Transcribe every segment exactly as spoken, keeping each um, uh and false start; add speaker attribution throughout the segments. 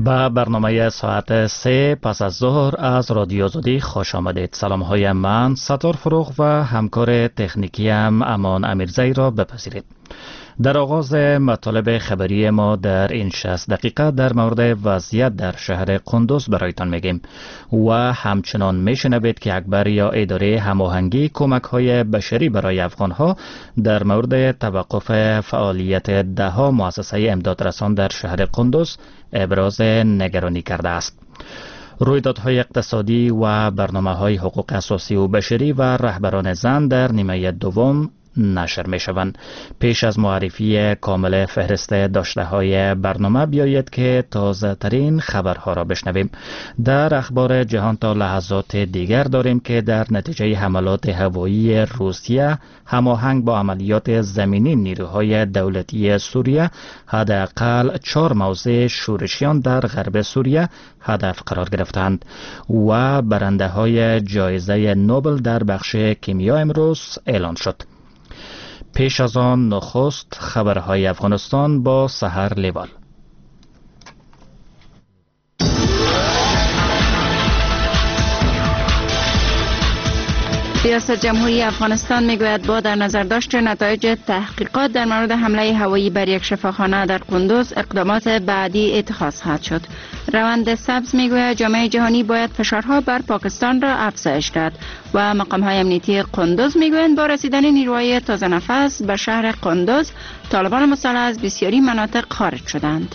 Speaker 1: به برنامه ساعت سه پس از ظهر از رادیو آزادی خوش آمدید. سلام های من ستار فروغ و همکار تکنیکی هم امان امیرزی را بپذیرید. در آغاز مطالب خبری ما در این شصت دقیقه در مورد وضعیت در شهر قندوز برایتان میگیم و همچنان میشنوید که اکبر یا اداره هماهنگی کمک های بشری برای افغان ها در مورد توقف فعالیت ده ها مؤسسه امدادرسان در شهر قندوز ابراز نگرانی کرده است. رویدادهای اقتصادی و برنامه‌های حقوق اساسی و بشری و رهبران زن در نیمه دوم نشر می شوند. پیش از معرفی کامل فهرست داشته های برنامه بیایید که تازه ترین خبرها را بشنویم. در اخبار جهان تا لحظات دیگر داریم که در نتیجه حملات هوایی روسیه هماهنگ با عملیات زمینی نیروهای دولتی سوریه حداقل چهار موضع شورشیان در غرب سوریه هدف قرار گرفتند و برنده های جایزه نوبل در بخش کیمیا امروز اعلان شد. پیش از آن نخست خبرهای افغانستان با سحر لیوال.
Speaker 2: ریاست جمهوری افغانستان میگوید با در نظر داشت نتایج تحقیقات در مورد حمله هوایی بر یک شفاخانه در قندوز اقدامات بعدی اتخاذ خواهد شد. روند سبز میگوید جامعه جهانی باید فشارها بر پاکستان را افزایش داد و مقام‌های امنیتی قندوز میگویند با رسیدن نیروهای تازه نفس به شهر قندوز طالبان مسلح از بسیاری مناطق خارج شدند.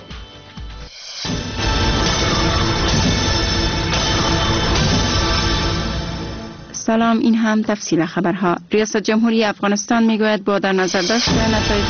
Speaker 2: سلام، این هم تفصیل خبرها. ریاست جمهوری افغانستان میگوید با در نظر داشت نتایج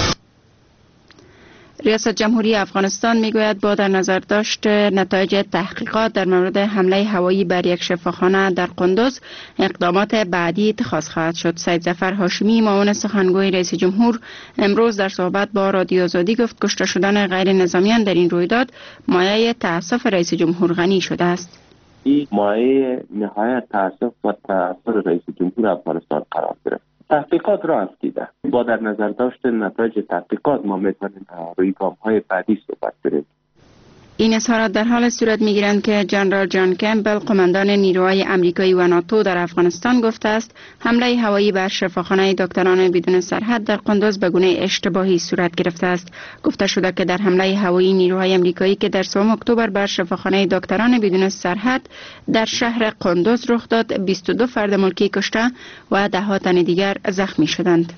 Speaker 2: ریاست جمهوری افغانستان میگوید با در نظر داشت نتایج تحقیقات در مورد حمله هوایی بر یک شفاخانه در قندوز اقدامات بعدی اتخاذ خواهد شد. سید ظفر هاشمی معاون سخنگوی رئیس جمهور امروز در صحبت با رادیو آزادی گفت کشته شدن غیر نظامیان در این رویداد مایه تأسف رئیس جمهور غنی شده است.
Speaker 3: این مایه نهایت تأسف و تأثیر رئیس جمهور افغانستان قرار گرفت. تحقیقات را افزوده. با در نظر داشت نتایج تحقیقات ما میتونیم روی گام‌های بعدی صحبت کنیم.
Speaker 2: این اظهارات در حال صورت میگیرند که جنرال جان کمبل قماندان نیروهای امریکایی و ناتو در افغانستان گفته است حمله هوایی بر شفاخانه دکتران بدون سرحد در قندوز به گونه اشتباهی صورت گرفته است. گفته شده که در حمله هوایی نیروهای امریکایی که در سوم اکتبر بر شفاخانه دکتران بدون سرحد در شهر قندوز رخ داد بیست و دو فرد ملکی کشته و ده ها تن دیگر زخمی شدند.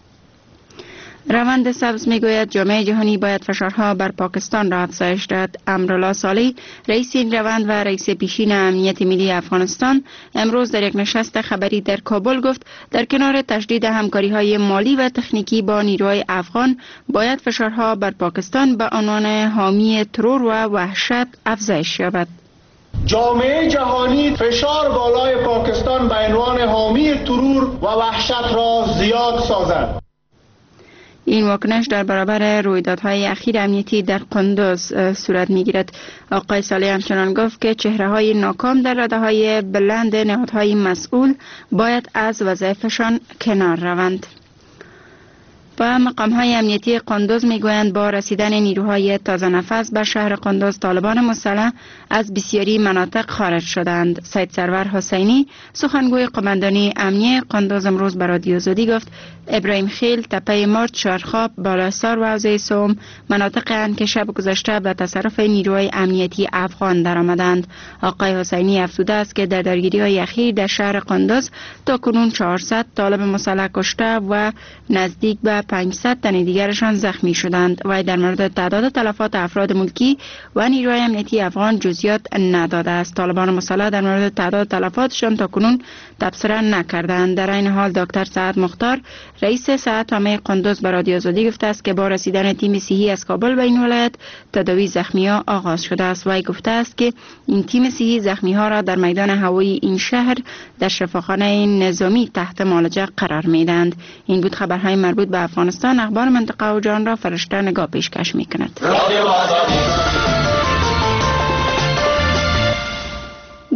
Speaker 2: روند سبز میگوید جامعه جهانی باید فشارها بر پاکستان را افزایش داد. امرالله صالح رئیس این روند و رئیس پیشین امنیت ملی افغانستان امروز در یک نشست خبری در کابل گفت در کنار تشدید همکاری های مالی و تکنیکی با نیروهای افغان باید فشارها بر پاکستان به عنوان حامی ترور و وحشت افزایش یابد.
Speaker 4: جامعه جهانی فشار بالای پاکستان به عنوان حامی ترور و وحشت را زیاد سازد.
Speaker 2: این واکنش در برابر رویدادهای اخیر امنیتی در قندوز صورت میگیرد. آقای صالح همچنان گفت که چهره‌های ناکام در رده‌های بلند نهادهای مسئول باید از وظایفشان کنار روند. و مقام‌های امنیتی قندوز میگویند با رسیدن نیروهای تازه نفس به شهر قندوز طالبان مسلح از بسیاری مناطق خارج شدند. سید سرور حسینی سخنگوی قماندانی امنیه قندوز امروز به رادیو آزادی گفت ابراهیم خیل، تپه مرد، شارخاب، بالاسار و حوزه سوم مناطق اند که شب گذشته به تصرف نیروهای امنیتی افغان درآمدند. آقای حسینی افزوده است که در درگیری‌های اخیر در شهر قندوز تاکنون چهارصد طالب مسلح کشته و نزدیک به پانصد تن دیگرشان زخمی شدند و در مورد تعداد تلفات افراد ملکی و نیروهای امنیتی افغان جزئیات نداده است. طالبان مسلح در مورد تعداد تلفاتشان تاکنون تبصره نکردند. در این حال دکتر سعد مختار رئیس ساعت عامه قندوز به رادیو آزادی گفته است که با رسیدن تیم صحی از کابل به این ولایت تداوی زخمی‌ها آغاز شده است و گفته است که این تیم صحی زخمی‌ها را در میدان هوایی این شهر در شفاخانه نظامی تحت معالجه قرار می‌دهند. این بود خبرهای مربوط به افغانستان. اخبار منطقه و جهان را فرشته نگاه پیشکش می‌کند.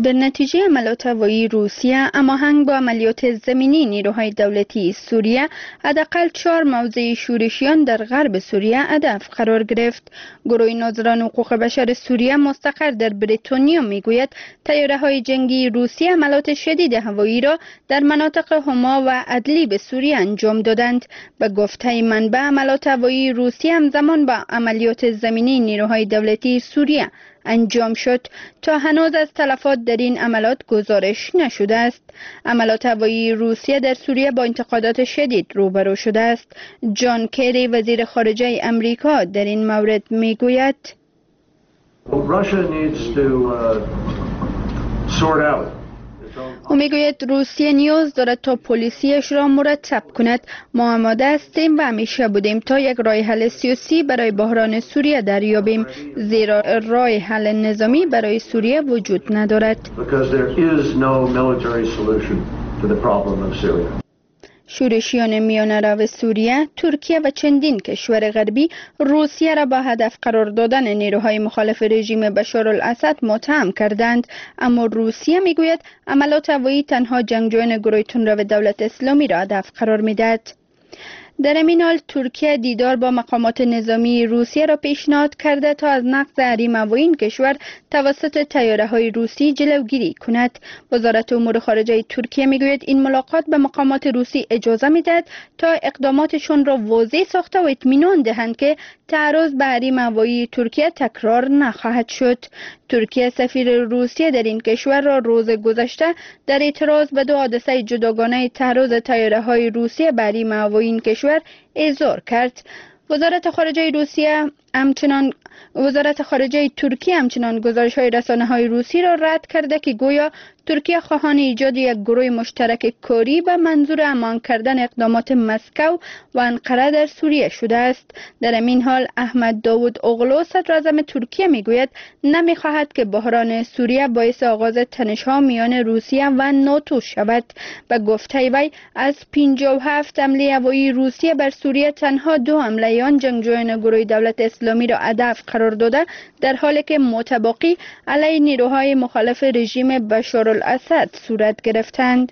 Speaker 2: در نتیجه عملیات هوایی روسیه هماهنگ با عملیات زمینی نیروهای دولتی سوریه حداقل چهار موضع شورشیان در غرب سوریه هدف قرار گرفت. گروه ناظران حقوق بشر سوریه مستقر در بریتانیا میگوید طیاره‌های جنگی روسیه عملیات شدید هوایی را در مناطق حما و ادلیب سوریه انجام دادند. به گفته منبع عملیات هوایی روسیه همزمان با عملیات زمینی نیروهای دولتی سوریه انجام شد. تا هنوز از تلفات در این عملیات گزارش نشده است. عملیات هوایی روسیه در سوریه با انتقادات شدید روبرو شده است. جان کری وزیر خارجه امریکا در این مورد میگوید او میگوید روسیه نیاز دارد تا پلیسیش را مرتب کند. ما آماده هستیم و همیشه بودیم تا یک راه حل سیاسی برای بحران سوریه دریابیم، زیرا راه حل نظامی برای سوریه وجود ندارد. شورشیان میانه رو سوریه، ترکیه و چندین کشور غربی روسیه را با هدف قرار دادن نیروهای مخالف رژیم بشار الاسد متهم کردند، اما روسیه میگوید عملیات هوایی تنها جنگجویان گروه تندرو دولت اسلامی را هدف قرار میدهد. در این حال ترکیه دیدار با مقامات نظامی روسیه را پیشنهاد کرده تا از نقض حریم هوایی این کشور توسط طیاره‌های روسی جلوگیری کند. وزارت امور خارجه ترکیه میگوید این ملاقات به مقامات روسی اجازه میدهد تا اقداماتشون را واضح ساخته و اطمینان دهند که تعرض به حریم هوایی ترکیه تکرار نخواهد شد. ترکیه سفیر روسیه در این کشور را روز گذشته در اعتراض به دو حادثه جداگانه تعرض طیاره‌های روسیه به حریم هوایی این کشور احضار کرد. وزارت خارجه روسیه همچنان وزارت خارجه ترکیه همچنان گزارش‌های رسانه‌های روسی را رد کرده که گویا ترکیه خواهان ایجاد یک گروه مشترک کاری به منظور امان کردن اقدامات مسکو و انقره در سوریه شده است. در این حال احمد داوود اوغلو صدراعظم ترکیه میگوید نمیخواهد که بحران سوریه باعث آغاز تنش‌ها میان روسیه و ناتو شود. به گفته وی از پنجاه و هفت حمله هوایی روسیه بر سوریه تنها دو حمله آن جنگجویان گروه دولت اسلامی را هدف قرار داده، در حالی که متباقی علیه نیروهای مخالف رژیم بشار الاسد صورت گرفتند.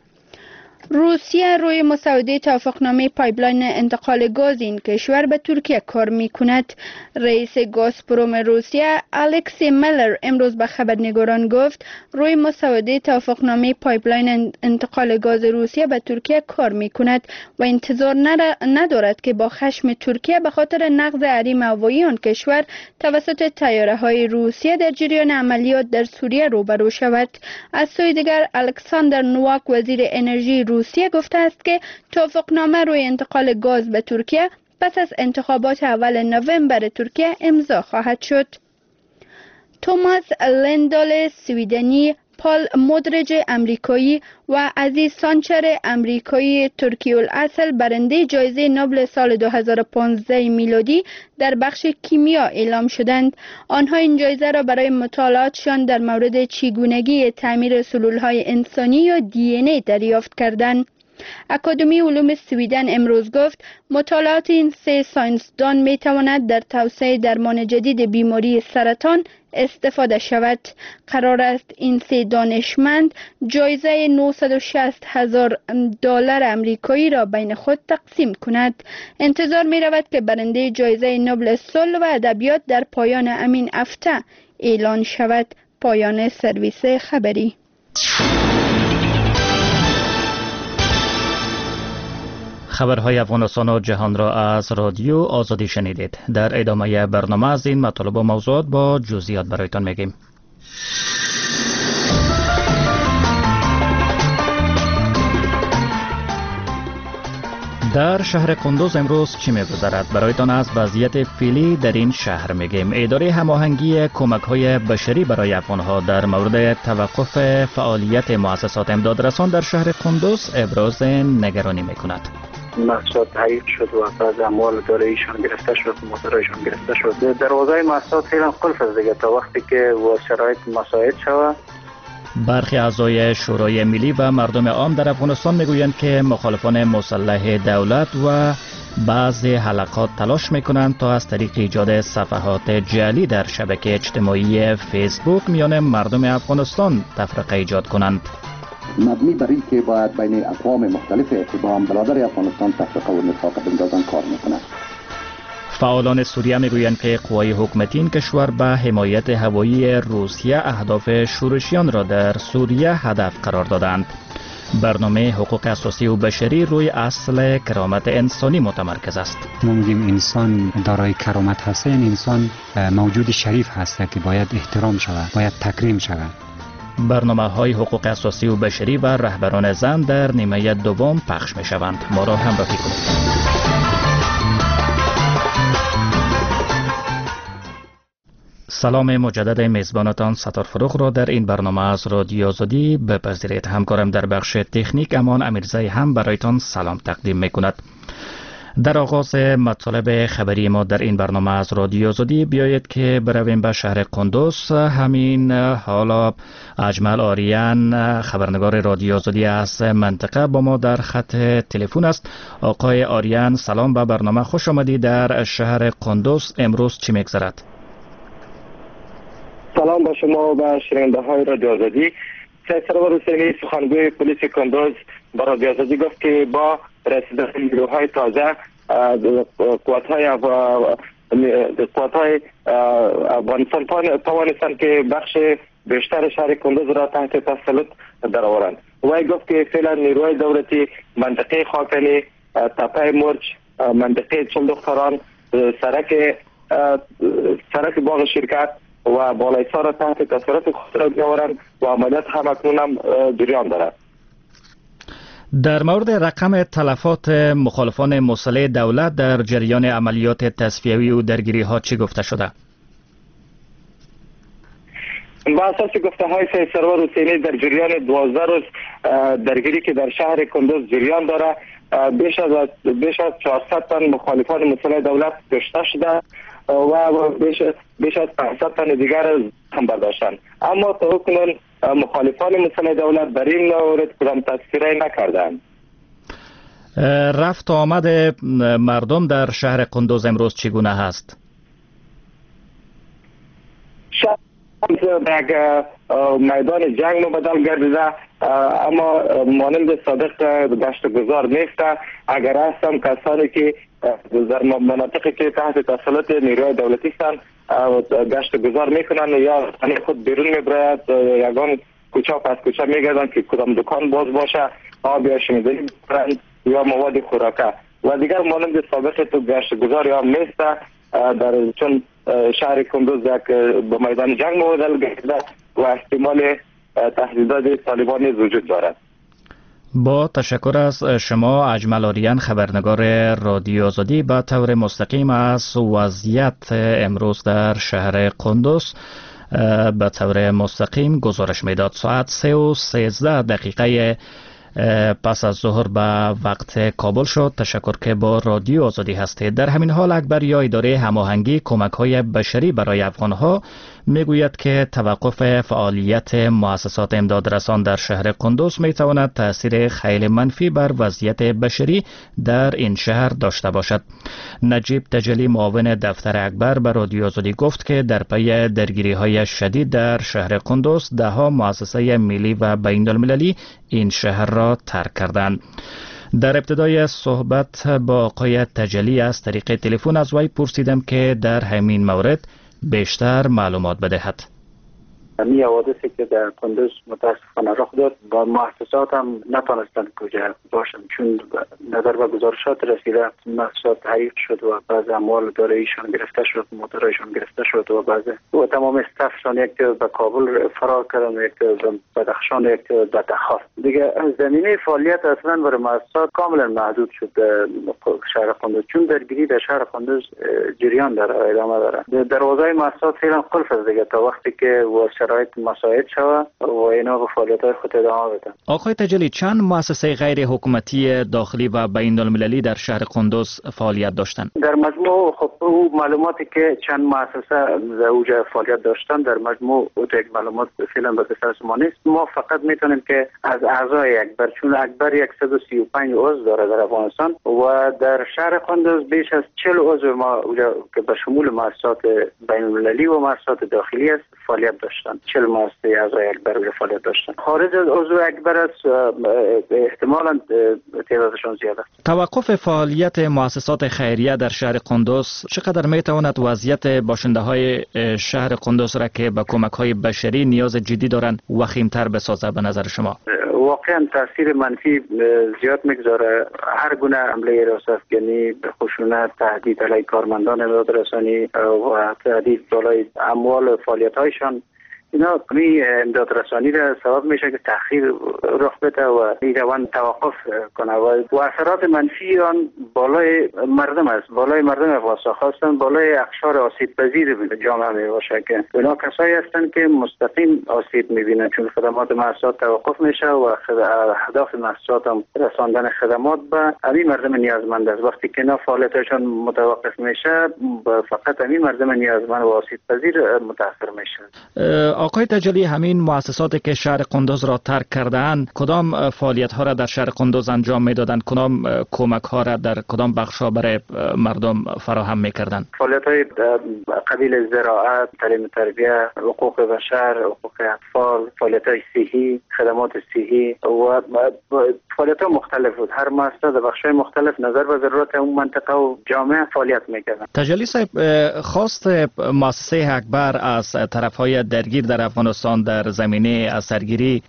Speaker 2: روسیه روی مسوده توافقنامه پایپلاین انتقال گاز این کشور به ترکیه کار می کند. رئیس گازپروم روسیه الکسی میلر امروز به خبرنگاران گفت روی مسوده توافقنامه پایپلاین انتقال گاز روسیه به ترکیه کار می کند و انتظار ندارد که با خشم ترکیه به خاطر نقض حریم هوایی آن کشور توسط طیاره‌های روسیه در جریان عملیات در سوریه روبرو شود. از سوی دیگر الکساندر نوواک وزیر انرژی روسیه گفته است که توافقنامه روی انتقال گاز به ترکیه پس از انتخابات اول نوامبر ترکیه امضا خواهد شد. توماس لندال سویدنی، پال مودریج امریکایی و عزیز سانچر امریکایی ترکی الاصل برنده جایزه نوبل سال دو هزار و پانزده میلادی در بخش کیمیا اعلام شدند. آنها این جایزه را برای مطالعاتشان در مورد چگونگی تعمیر سلولهای انسانی یا دی ان ای دریافت کردند. اکادمی علوم سویدن امروز گفت مطالعات این سه ساینسدان می تواند در توسعه درمان جدید بیماری سرطان استفاده شود. قرار است این سه دانشمند جایزه نهصد و شصت هزار دلار امریکایی را بین خود تقسیم کند. انتظار می رود که برنده جایزه نوبل صلح و ادبیات در پایان همین هفته اعلان شود. پایان سرویس خبری.
Speaker 1: خبرهای افغانستان و جهان را از رادیو آزادی شنیدید. در ادامه برنامه از این مطالب و موضوعات با جزئیات برایتان میگیم. در شهر قندوز امروز چی می‌گذرد؟ برایتان از وضعیت فعلی در این شهر میگیم. اداره هماهنگی کمک‌های بشری برای افغان‌ها در مورد توقف فعالیت مؤسسات امدادرسان در شهر قندوز ابراز نگرانی می‌کند.
Speaker 5: مؤسسات تایید شد و بعض اموال داراییشان گرفته شد، مدارایشان گرفته شد. دروازه مؤسسات فعلا قفل است دیگه تا وقتی که شرایط مساعد شود.
Speaker 1: برخی اعضای شورای ملی و مردم عام در افغانستان میگویند که مخالفان مسلح دولت و بعضی حلقات تلاش میکنند تا از طریق ایجاد صفحات جعلی در شبکه اجتماعی فیسبوک میان مردم افغانستان تفرقه ایجاد کنند.
Speaker 6: مبنی بر این که باید بین اقوام مختلف با هم برادر افغانستان تفرقه و نفاق بندازن کار میکنند.
Speaker 1: فعالان سوریه میگویند که قوای حکومتی این کشور به حمایت هوایی روسیه اهداف شورشیان را در سوریه هدف قرار دادند. برنامه حقوق اساسی و بشری روی اصل کرامت انسانی متمرکز است.
Speaker 7: ما میگیم انسان دارای کرامت هست، این انسان موجود شریف هست که باید احترام شود، باید تکریم شود.
Speaker 1: برنامه های حقوق اساسی و بشری و رهبران زن در نیمه دوم پخش می شوند. ما را همراهی کنید. سلام مجدد میزبانتان ستار فروغ را در این برنامه از رادیو آزادی بپذیرید. همکارم در بخش تکنیک امان امیرزی هم برایتان سلام تقدیم می کند. در آغاز مطالب خبری ما در این برنامه از رادیو آزادی بیایید که برویم به شهر قندوز. همین حالا اجمل آریان خبرنگار رادیو آزادی از منطقه با ما در خط تلفن است. آقای آریان سلام، به برنامه خوش آمدید. در شهر قندوز امروز چی میگذرد؟
Speaker 8: سلام با شما و به شنونده های رادیو آزادی. سید سرور حسینی سخنگوی پلیس قندوز با رادیو آزادی گفت که با رسیدن نیروهای تازه قوت‌های قوت‌های افغانستان توانستند که بخش بیشتر شهر قندوز را تحت تسلط درآورند. وی گفت که فعلا نیروهای دولتی منطقه خاکنی، تپه مرچ، منطقه چل دختران، سرک سرک باغ شرکت و بالایسا را تحت تسلط خود را بیاورند و عملیات هم اکنون هم جریان دارد.
Speaker 1: در مورد رقم تلفات مخالفان مسلح دولت در جریان عملیات تصفیوی و درگیری ها چی گفته شده؟
Speaker 8: با اساس گفته های سید سرور حسینی در جریان دوازده روز درگیری که در شهر قندوز جریان داره، بیش از بیش از چهارصد تن مخالفان مسلح دولت کشته شده و بیش بیش از پانصد تن دیگر هم برداشتند. اما تا کنون مخالفان مسلح دولت در این مورد کدام تذکره نکردند.
Speaker 1: رفت آمد مردم در شهر قندوز امروز چگونه هست؟
Speaker 8: شهر یک میدان جنگ مبدل گردیده، اما مانند سابق گشت گذار نیست. اگر هستم کسانی که در مناطقی که تحت تسلط نیروهای دولتی هستند گشت گذار میکنن یا خود بیرون میبرند، یگان کوچه پس کوچه میگردن که کدام دکان باز باشه، آب یا شمیدنی ببرند یا مواد خوراکه و دیگر مانند سابق تو گشت گذار یا نیست. در چون شهر قندوز یک به میدان جنگ مبدل گردیده و احتمال تهدیدات طالبان نیز وجود دارد.
Speaker 1: با تشکر از شما اجمل آریان خبرنگار رادیو آزادی. به طور مستقیم از وضعیت امروز در شهر قندوز به طور مستقیم گزارش میداد. ساعت سه و سیزده دقیقه پس از ظهر به وقت کابل شد. تشکر که با رادیو آزادی هستید. در همین حال اکبر اداره هماهنگی کمک های بشری برای افغانها میگوید که توقف فعالیت مؤسسات امدادرسان در شهر قندوز میتواند تاثیر خیلی منفی بر وضعیت بشری در این شهر داشته باشد. نجیب تجلی معاون دفتر اکبر به رادیو آزادی گفت که در پی درگیری های شدید در شهر قندوز ده ها مؤسسه ملی و بین المللی این شهر را ترک کردند. در ابتدای صحبت با آقای تجلی از طریق تلفن از وی پرسیدم که در همین مورد بیشتر معلومات بدهد.
Speaker 5: همین حوادثی که در قندوز متاسفانه رخ داد با مؤسسات هم نتونستن کجا باشن، چون نظر به گزارشات رسیده مؤسسات حریق شد و بعض اموال داراییشان گرفته شد، موتورایشان گرفته شد و بعض و تمام استافشان یک به کابل فرار کردن، یک به بدخشان، یک به تخار. دیگه زمینه فعالیت اصلا برای مؤسسات کاملا محدود شد شهر قندوز، چون درگیری در شهر قندوز جریان داره، ادامه داره. دروازه مؤسسات فعلا قفل است دیگه تا وقتی که شرایط مساعد شود و اینا به فعالیت‌های خود ادامه بدن.
Speaker 1: آقای تجلی، چند مؤسسه غیر حکومتی داخلی و بین المللی در شهر قندوز فعالیت داشتند؟
Speaker 5: در مجموع خب او معلوماتی که چند مؤسسه در اوج فعالیت داشتن در مجموع او یک معلومات فعلا به دست ما نیست. ما فقط میتونیم که از اعضای اکبر، چون اکبر صد و سی و پنج عضو داره در افغانستان و در شهر قندوز بیش از چهل عضو ما که به شمول مؤسسات بین المللی و مؤسسات داخلی است فعالیت داشتن. چهل مؤسسه اعضای اکبر فعالیت داشتن. خارج از عضو اکبر است احتمالاً تعدادشان زیاد است.
Speaker 1: توقف فعالیت مؤسسات خیریه در شهر قندوز چقدر میتواند وضعیت باشنده‌های شهر قندوز را که به کمک‌های بشری نیاز جدی دارند وخیم‌تر بسازه به نظر شما؟
Speaker 5: واقعا تاثیر منفی زیاد میگذاره. هر گونه حمله راسفگنی، خشونت، تهدید علیه کارمندان امدادرسانی و تهدید بالای اموال فعالیت‌هایشان، اینا کمی امدادرسانی را سبب میشه که تأخیر رخ بده و این روند توقف کنه و اثرات منفی آن بالای مردم است. بالای مردم افغانستان خواستن بالای اقشار آسیب پذیر جامعه می باشه که اینا کسایی هستند که مستقیم آسیب میبینن، چون خدمات مؤسسات توقف میشه و اهداف مؤسسات هم رساندن خدمات به همین مردم نیازمند است. وقتی که اینا فعالیتشون متوقف میشه فقط همین مردم نیازمند و آسیب پذیر متاثر میشه.
Speaker 1: آقای تجلی، همین مؤسساتی که شهر قندوز را ترک کردند کدام فعالیت ها را در شهر قندوز انجام میدادند؟ کدام کمک ها را در کدام بخش ها برای مردم فراهم میکردند؟
Speaker 5: فعالیت های قبیل زراعت، تعلیم تربیه، حقوق بشر، حقوق اطفال، فعالیت های صحی، خدمات صحی و فعالیت ها مختلف بود. هر مؤسسه در بخش های مختلف نظر به ضرورت اون منطقه و جامعه فعالیت میکردند.
Speaker 1: تجلی صاحب، خواست مؤسسه اکبر از طرف های درگیر در افغانستان در زمینه از سرگیری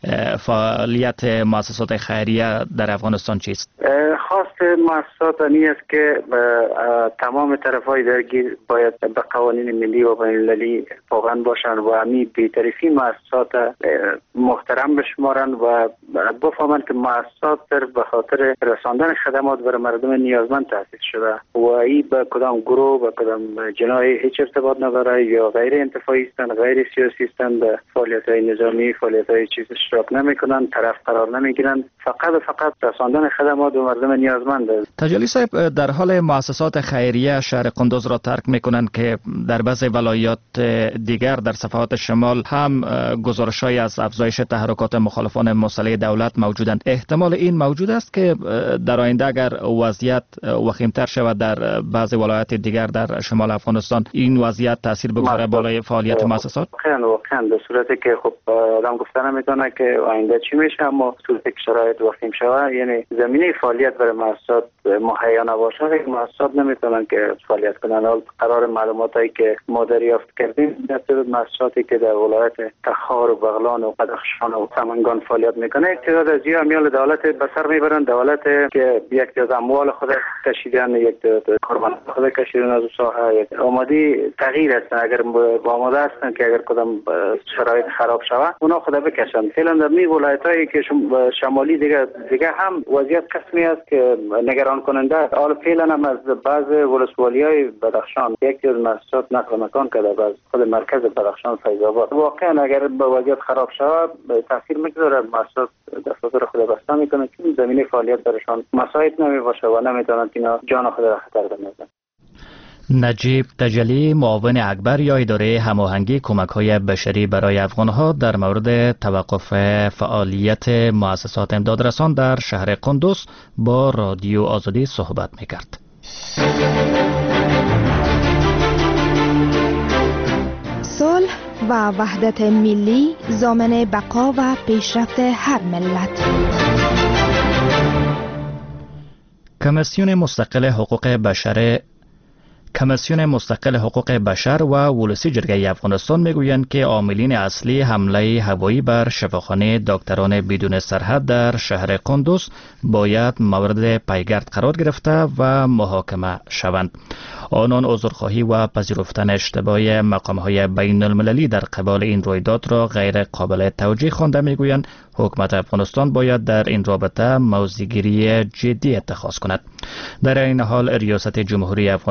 Speaker 1: فعالیت مؤسسات خیریه در افغانستان چیست؟
Speaker 5: خواست مؤسسات این است که تمام طرف‌های درگیر باید به قوانین ملی و بین المللی پابند باشند و همین بی‌طرفی مؤسسات محترم بشمارند و بفهمند که مؤسسات به خاطر رساندن خدمات برای مردم نیازمند تأسیس شده و این به کدام گروه و کدام جناحی هیچ ارتباط نداره یا غیر انتفاعی هستند، غیر سیاسی هستند، به فعالیت‌های نظامی، فعالیت‌های چیز اشتراک نمی‌کنند، طرف قرار نمی‌گیرند، فقط فقط رساندن خدمات به مردم نیازمند است.
Speaker 1: تجلی صاحب، در حال مؤسسات خیریه شهر قندوز را ترک می‌کنند که در بعضی ولایات دیگر در صفحات شمال هم گزارش‌های از افزایش تحرکات مخالفان مسلح دولت موجودند. احتمال این موجود است که در آینده اگر وضعیت وخیم‌تر شود در بعضی ولایات دیگر در شمال افغانستان این وضعیت تاثیر بگذاره بالای فعالیت مؤسسات؟
Speaker 5: واقعا واقعا به صورتی که خب آدم گفتن نمیتونه که آینده چی میشه، اما صورتی که شرایط وخیم شود، یعنی زمینه فعالیت برای مؤسسات مهیا نباشه، مؤسسات نمیتونن که فعالیت کنن. حال قرار معلوماتی که ما دریافت کردیم در تعداد مؤسساتی که در ولایت تخار و بغلان و بدخشان و سمنگان فعالیت میکنه تعداد از یا اموال دولت به سر میبرن، دولت که یک تعداد اموال خود کشیدن، یک تعداد کارمند خود کشیدن از ساحه آمادی تغییر هستن. اگر با آماده هستن که اگر کدام شرایط خراب شود اونا خود بکشن. فعلا در می ولایتایی که شمالی دیگه دیگه هم وضعیت قسمی است که نگران کننده است. حالا فعلا هم از بعض ولسوالی‌های بدخشان یک از مؤسسات نقل مکان کرده از خود مرکز بدخشان فیض آباد. واقعا اگر به وضعیت خراب شود تاثیر میگذاره، مؤسسات دفتر خود بسته میکنه چون زمینه فعالیت برشان مساعد نمیباشه و نمیتونن اینا جان خود را خطر بندازن.
Speaker 1: نجیب تجلی، معاون اکبر یا اداره هماهنگی کمک‌های بشری برای افغان‌ها، در مورد توقف فعالیت مؤسسات امدادرسان در شهر قندوز با رادیو آزادی صحبت می‌کرد.
Speaker 9: صلح و وحدت ملی ضامن بقا و پیشرفت هر ملت.
Speaker 1: کمیسیون مستقل حقوق بشر کمیسیون مستقل حقوق بشر و ولسی جرگه افغانستان میگویند که عاملین اصلی حمله هوایی بر شفاخانه دکتران بدون سرحد در شهر قندوز باید مورد پیگرد قرار گرفته و محاکمه شوند. آنان عذرخواهی و پذیرفتن اشتباه مقام‌های بین المللی در قبال این رویداد را غیر قابل توجیه خوانده. میگویند حکومت افغانستان باید در این رابطه موضع‌گیری جدی اتخاذ کند. در این حال ریاست جمهوری افغانستان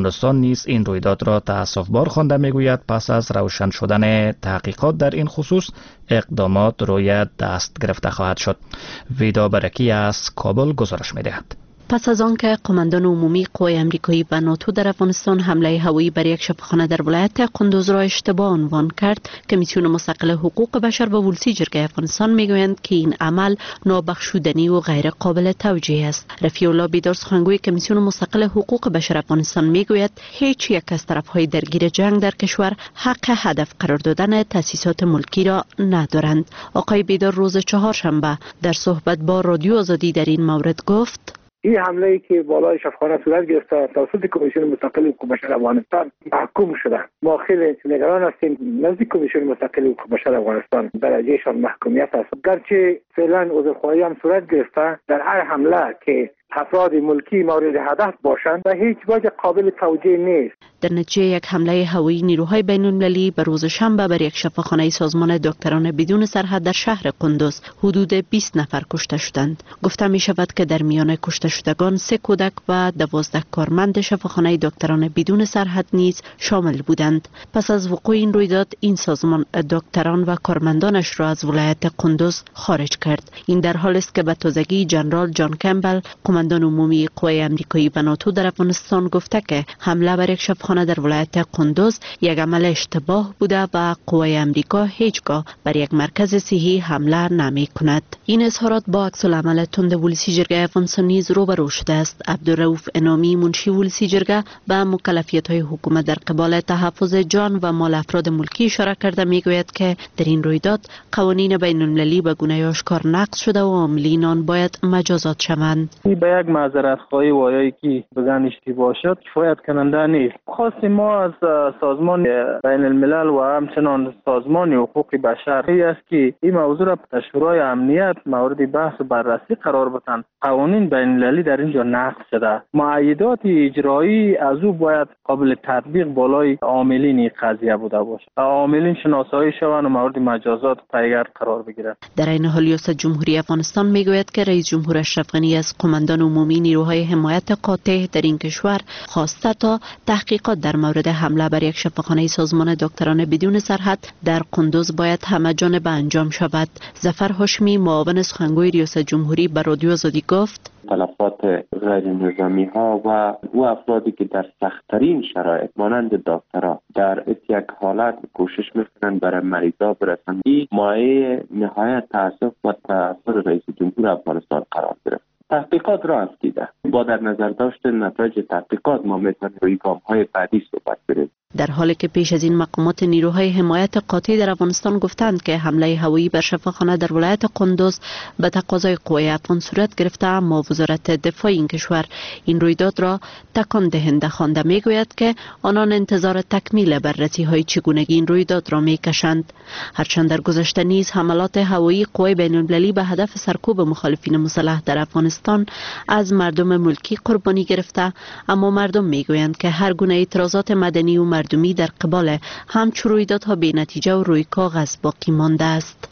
Speaker 1: نیز این رویداد را تأسف‌بار خوانده میگوید پس از روشن شدن تحقیقات در این خصوص اقدامات روی دست گرفته خواهد شد. ویدا برکی از کابل گزارش می‌دهد.
Speaker 10: پس از آنکه قماندان عمومی قوای امریکایی و ناتو در افغانستان حمله هوایی بر یک شفاخانه در ولایت قندوز را اشتباه عنوان کرد، کمیسیون مستقل حقوق بشر و ولسی جرگه افغانستان میگویند که این عمل نابخشودنی و غیر قابل توجیه است. رفیع الله بیدار سخنگوی کمیسیون مستقل حقوق بشر افغانستان میگوید هیچ یک از طرفهای درگیر جنگ در کشور حق هدف قرار دادن تأسیسات ملکی را ندارند. آقای بیدار روز چهارشنبه در صحبت با رادیو آزادی در این مورد گفت:
Speaker 5: این حمله ای که بالای شفاخانه صورت گرفته توسط کمیسیون مستقل حقوق بشر افغانستان محکوم شده. ما خیلی نگران هستیم نزد کمیسیون مستقل حقوق بشر افغانستان درجهشان محکومیت است. گرچه فعلا عذرخواهی هم صورت گرفته، در هر حمله که افراد ملکی مورد هدف باشند و هیچ وجه قابل توجیه نیست.
Speaker 10: در نتیجه یک حمله هوایی نیروهای بین المللی به روز شنبه بر یک شفاخانه سازمان دکتران بدون سرحد در شهر قندوز حدود بیست نفر کشته شدند. گفته می شود که در میان کشته شدگان سه کودک و دوازده کارمند شفاخانه دکتران بدون سرحد نیز شامل بودند. پس از وقوع این رویداد این سازمان دکتران و کارمندانش را از ولایت قندوز خارج کرد. این در حالی است که به تازگی جنرال جان کمبل قماندان عمومی قوای امریکایی و ناتو در افغانستان گفته که حمله بر یک شفاخانه در ولایت قندوز یک عمل اشتباه بوده و قوای امریکا هیچگاه بر یک مرکز صحی حمله نمی کند. این اظهارات با عکس العمل تند ولسی جرگه افغانستان نیز روبرو شده است. عبدالرؤوف انامی منشی ولسی جرگه به مکلفیت‌های حکومت در قبال تحفظ جان و مال افراد ملکی اشاره کرده میگوید که در این رویداد قوانین بین المللی به گونه آشکار نقض شده و عاملین آن باید مجازات شوند.
Speaker 11: به یک معذرت خواهی وایایی که بگن اشتباه شد کفایت کننده نیست. خواست ما از سازمان بین الملل و همچنان سازمان حقوق بشر این است که این موضوع را به شورای امنیت مورد بحث و بررسی قرار بدن. قوانین بین المللی در اینجا نقض شده. معایدات اجرایی از او باید قابل تطبیق بالای عاملین این قضیه بوده باشه. عاملین شناسایی شوند و مورد مجازات پیگرد قرار بگیرند.
Speaker 10: در این حال ریاست جمهوری افغانستان میگوید که رئیس جمهور اشرف غنی از قماندان عمومی نیروهای حمایت قاطع در این کشور خواسته تا تحقیقات در مورد حمله بر یک شفاخانه سازمان دکتران بدون سرحد در قندوز باید همه جانبه انجام شود. ظفر هاشمی معاون سخنگوی ریاست جمهوری به رادیو آزادی گفت:
Speaker 3: تلفات غیر نظامی ها و او افرادی که در سخت‌ترین شرایط مانند دکترها در یک حالت کوشش میکنند برای مریضا برسند، این مایه نهایت تأسف و تأثیر رئیس جمهور افغانستان قرار گرفت. تحقیقات را دیده با در نظر داشتن نتایج تحقیقات ما میتونیم روی گام های بعدی صحبت بریم.
Speaker 10: در حالی که پیش از این مقامات نیروهای حمایت قاطع در افغانستان گفتند که حمله هوایی بر شفاخانه در ولایت قندوز به تقاضای قوای افغان صورت گرفته، اما وزارت دفاع این کشور این رویداد را تکان دهنده خوانده میگوید که آنان انتظار تکمیل بررسی های چگونگی این رویداد را میکشند. هرچند در گذشته نیز حملات هوایی قوای بین المللی به هدف سرکوب مخالفین مسلح در افغانستان از مردم ملکی قربانی گرفته، اما مردم میگویند که هر گونه اعتراضات مدنی و مردمی در قبال همچو رویدادها بی نتیجه و روی کاغذ باقی مانده است.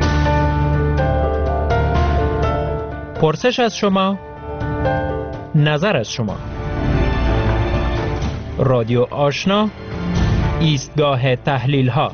Speaker 12: پرسش از شما، نظر از شما. رادیو آشنا، ایستگاه تحلیل ها.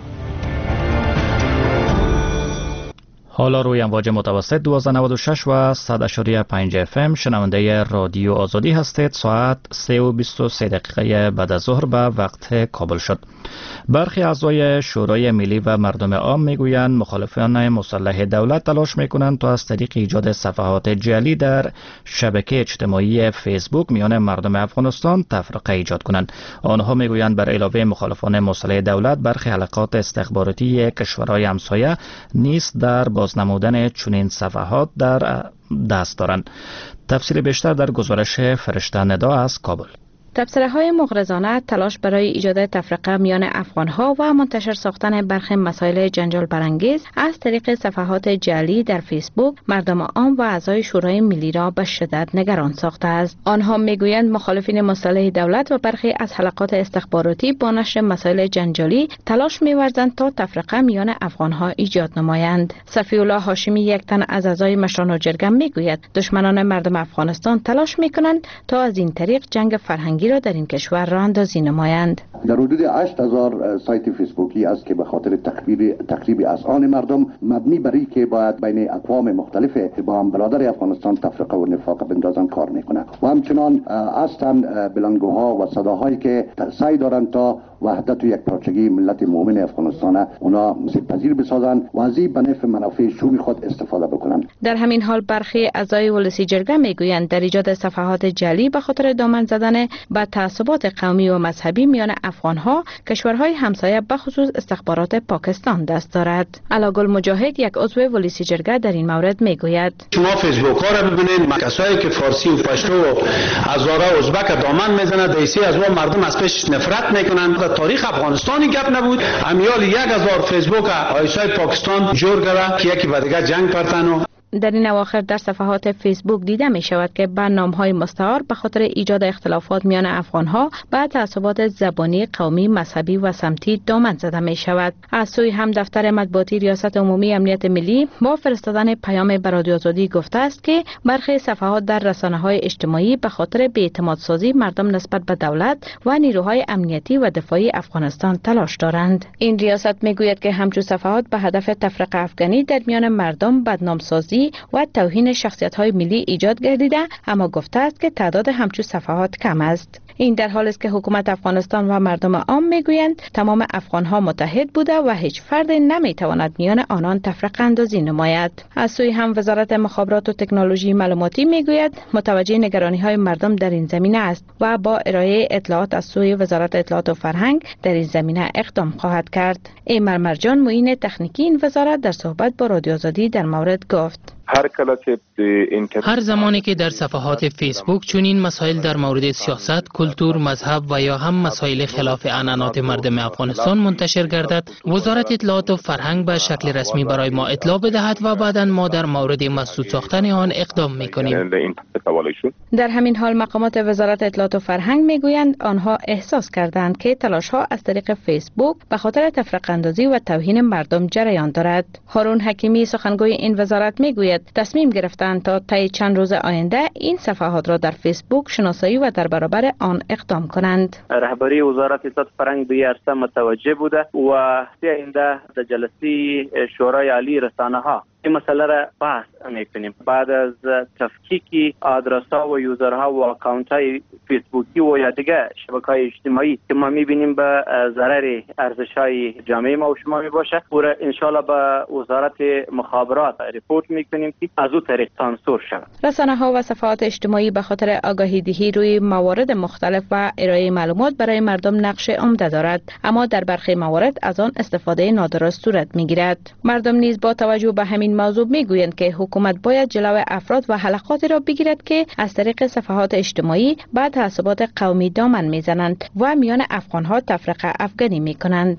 Speaker 1: حالا روی امواج متوسط دوازده نود و شش و صد و پنج اف ام شنونده رادیو آزادی هستید. ساعت سه و بیست و سه دقیقه بعد از ظهر به وقت کابل شد. برخی اعضای شورای ملی و مردم عام میگویند مخالفان مسلح دولت تلاش میکنند تا از طریق ایجاد صفحات جعلی در شبکه اجتماعی فیسبوک میان مردم افغانستان تفرقه ایجاد کنند. آنها میگویند بر علاوه مخالفان مسلح دولت برخی حلقات استخباراتی کشورهای همسایه نیز در بازنمودن چنین صفحات در دست دارند. تفصیل بیشتر در گزارش فرشته ندا از کابل.
Speaker 2: تبصره‌های مغرضانه، تلاش برای ایجاد تفرقه میان افغان‌ها و منتشر ساختن برخی مسائل جنجال برانگیز از طریق صفحات جعلی در فیسبوک مردم عام و اعضای شورای ملی را به شدت نگران ساخته است. آنها میگویند مخالفین مسلح دولت و برخی از حلقات استخباراتی با نشر مسائل جنجالی تلاش می‌ورزند تا تفرقه میان افغان‌ها ایجاد نمایند. صفی الله هاشمی، یک تن از اعضای مشران جرگه، میگوید دشمنان مردم افغانستان تلاش می‌کنند تا از این طریق جنگ فرهنگی
Speaker 10: فرهنگی را در این کشور راه اندازی نمایند.
Speaker 6: در حدود هشت هزار سایت فیسبوکی است که به خاطر تخریب تخریب اذهان مردم مبنی بر این که باید بین اقوام مختلف با هم برادر افغانستان تفرقه و نفاق بندازن کار میکنه و همچنان هستند بلندگوها و صداهایی که سعی دارند تا وحدت و یک پارچگی ملت مؤمن افغانستان اونا پذیر بسازن و از این به نفع منافع شومی خود استفاده بکنن.
Speaker 10: در همین حال برخی اعضای ولسی جرگه میگویند در ایجاد صفحات جعلی به خاطر دامن زدن به تعصبات قومی و مذهبی میان افغانها کشورهای همسایه به خصوص استخبارات پاکستان دست دارد. علاگل مجاهد یک عضو ولسی جرگه در این مورد میگوید
Speaker 13: شما فیسبوک ها را ببینید، کسایی که فارسی و پشتو و هزاره ازبک دامن میزنند دیسی از ما مردم از پیش نفرت میکنند. تاریخ افغانستانی گپ نبود، امیال یک هزار فیسبوک آیسای پاکستان جور کرده که یکی به دیگه جنگ پرتنو.
Speaker 10: در این اواخر در صفحات فیسبوک دیده می شود که برنامه‌های مستعار به خاطر ایجاد اختلافات میان افغان‌ها به تعصبات زبانی، قومی، مذهبی و سمتی دامن زده می شود. از سوی هم دفتر مطبوعاتی ریاست عمومی امنیت ملی با فرستادن پیام به رادیو آزادی گفته است که برخی صفحات در رسانه‌های اجتماعی به خاطر بی‌اعتماد سازی مردم نسبت به دولت و نیروهای امنیتی و دفاعی افغانستان تلاش دارند. این ریاست می گوید که همچون صفحات به هدف تفرقه افغانی در میان مردم، بدنام سازی و توهین شخصیت‌های ملی ایجاد گردیده، اما گفته است که تعداد همچون صفحات کم است. این در حالی است که حکومت افغانستان و مردم عام میگویند تمام افغان‌ها متحد بوده و هیچ فرد نمیتواند میان آنان تفرقه اندازی نماید. از سوی هم وزارت مخابرات و تکنولوژی معلوماتی میگوید متوجه نگرانی‌های مردم در این زمینه است و با ارائه اطلاعات از سوی وزارت اطلاعات و فرهنگ در این زمینه اقدام خواهد کرد. ایمر مرجان معین تکنیکی این وزارت در صحبت با رادیو آزادی در مورد گفت
Speaker 14: هر هر زمانی که در صفحات فیسبوک چنین مسائل در مورد سیاست، کلتور، مذهب و یا هم مسائل خلاف عنعنات مردم افغانستان منتشر گردد، وزارت اطلاعات و فرهنگ به شکل رسمی برای ما اطلاع بدهد و بعداً ما در مورد مسدود ساختن آن اقدام میکنیم.
Speaker 10: در همین حال مقامات وزارت اطلاعات و فرهنگ میگویند آنها احساس کردند که تلاش‌ها از طریق فیسبوک به خاطر تفرقه اندازی و توهین مردم جریان دارد. هارون حکیمی سخنگوی این وزارت میگوید تصمیم گرفتند تا طی چند روز آینده این صفحات را در فیسبوک شناسایی و در برابر آن اقدام کنند.
Speaker 5: رهبری وزارت اطلاعات و فرهنگ به عرصه متوجه بوده و آینده در جلسه شورای عالی رسانه‌ها این مسئله را بحث میکنیم. بعد از تفکیک آدرس‌ها و یوزرها و اکانت‌های فیسبوکی و یا دیگه شبکه‌های اجتماعی که ما می‌بینیم به ضرر ارزش‌های جامعه ما و شما میباشه، پورا انشالله به وزارت مخابرات ریپورت میکنیم که از او طریق سانسور شود.
Speaker 10: رسانه‌ها و صفحات اجتماعی به خاطر آگاهی دهی روی موارد مختلف و ارائه معلومات برای مردم نقش عمده دارد، اما در برخی موارد از آن استفاده نادرست صورت میگیرد. مردم نیز با توجه به همین موضوع میگویند که حکومت باید جلوی افراد و حلقاتی را بگیرد که از طریق صفحات اجتماعی بعد تعصبات قومی دامن میزنند و میان افغانها تفرقه افغانی میکنند.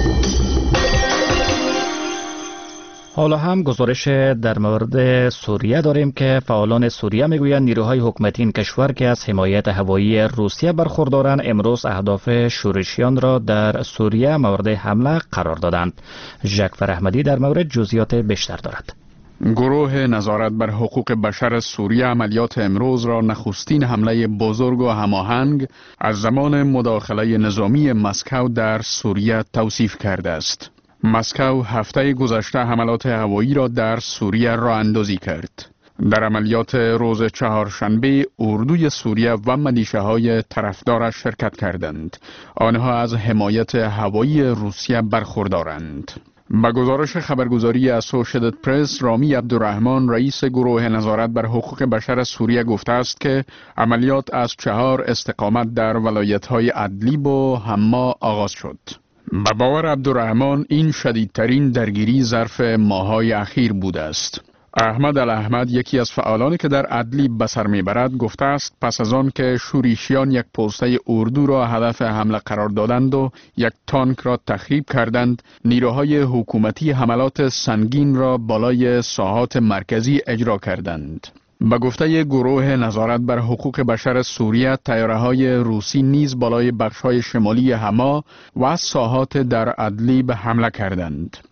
Speaker 1: حالا هم گزارش در مورد سوریه داریم که فعالان سوریه میگویند نیروهای حکومتی این کشور که از حمایت هوایی روسیه برخوردارند امروز اهداف شورشیان را در سوریه مورد حمله قرار دادند. ژکفر احمدی در مورد جزئیات بیشتر دارد.
Speaker 15: گروه نظارت بر حقوق بشر سوریه عملیات امروز را نخستین حمله بزرگ و هماهنگ از زمان مداخله نظامی مسکو در سوریه توصیف کرده است. مسکو هفته گذشته حملات هوایی را در سوریه راه اندازی کرد. در عملیات روز چهارشنبه اردوی سوریه و ملیشه‌های طرفدارش شرکت کردند. آنها از حمایت هوایی روسیه برخوردارند. با گزارش خبرگزاری اسوشییتد پرس، رامی عبدالرحمن رئیس گروه نظارت بر حقوق بشر سوریه گفته است که عملیات از چهار استقامت در ولایت‌های ادلیب و حما آغاز شد. به باور عبدالرحمن این شدیدترین درگیری ظرف ماه‌های اخیر بوده است. احمد الاحمد یکی از فعالانی که در ادلیب به سر میبرد گفته است پس از آن که شورشیان یک پوسته اردو را هدف حمله قرار دادند و یک تانک را تخریب کردند، نیروهای حکومتی حملات سنگین را بالای ساحات مرکزی اجرا کردند. به گفته گروه نظارت بر حقوق بشر سوریه، طیاره‌های روسی نیز بالای بخش‌های شمالی حما و ساحات در ادلیب حمله کردند.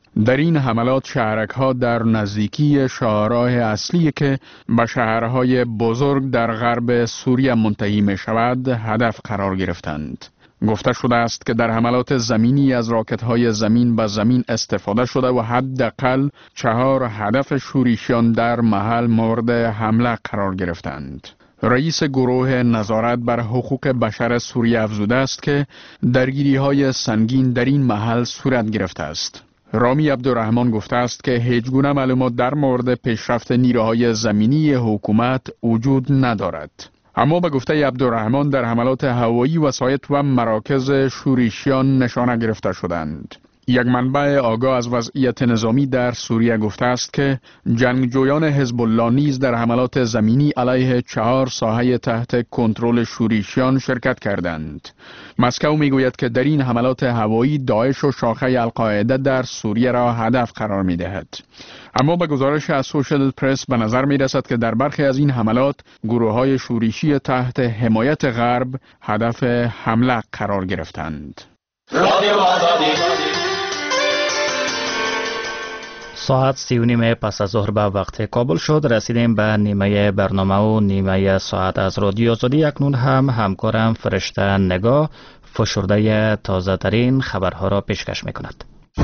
Speaker 15: در این حملات شهرک ها در نزدیکی شاهراه اصلی که به شهرهای بزرگ در غرب سوریه منتهی می شود هدف قرار گرفتند. گفته شده است که در حملات زمینی از راکت های زمین به زمین استفاده شده و حداقل چهار هدف شورشیان در محل مورد حمله قرار گرفتند. رئیس گروه نظارت بر حقوق بشر سوریه افزوده است که درگیری های سنگین در این محل صورت گرفته است. رامی عبدالرحمن گفته است که هیچ گونه معلومات در مورد پیشرفت نیروهای زمینی حکومت وجود ندارد. اما به گفته عبدالرحمن در حملات هوایی وسایط و مراکز شورشیان نشانه گرفته شدند. یک منبع آگاه از وضعیت نظامی در سوریه گفته است که جنگجویان حزب الله نیز در حملات زمینی علیه چهار ساحه تحت کنترل شورشیان شرکت کردند. مسکو میگوید که در این حملات هوایی داعش و شاخه القاعده در سوریه را هدف قرار می دهد. اما به گزارش اسوشییتد پرس به نظر می رسد که در برخی از این حملات گروه های شورشی تحت حمایت غرب هدف حمله قرار گرفتند.
Speaker 1: ساعت سی و نیم پس از ظهر به وقت کابل شد. رسیدیم به نیمه برنامه و نیمه ساعت از رادیو آزادی. اکنون هم همکارم فرشته نگاه فشرده تازه ترین خبرها را پیشکش می کند.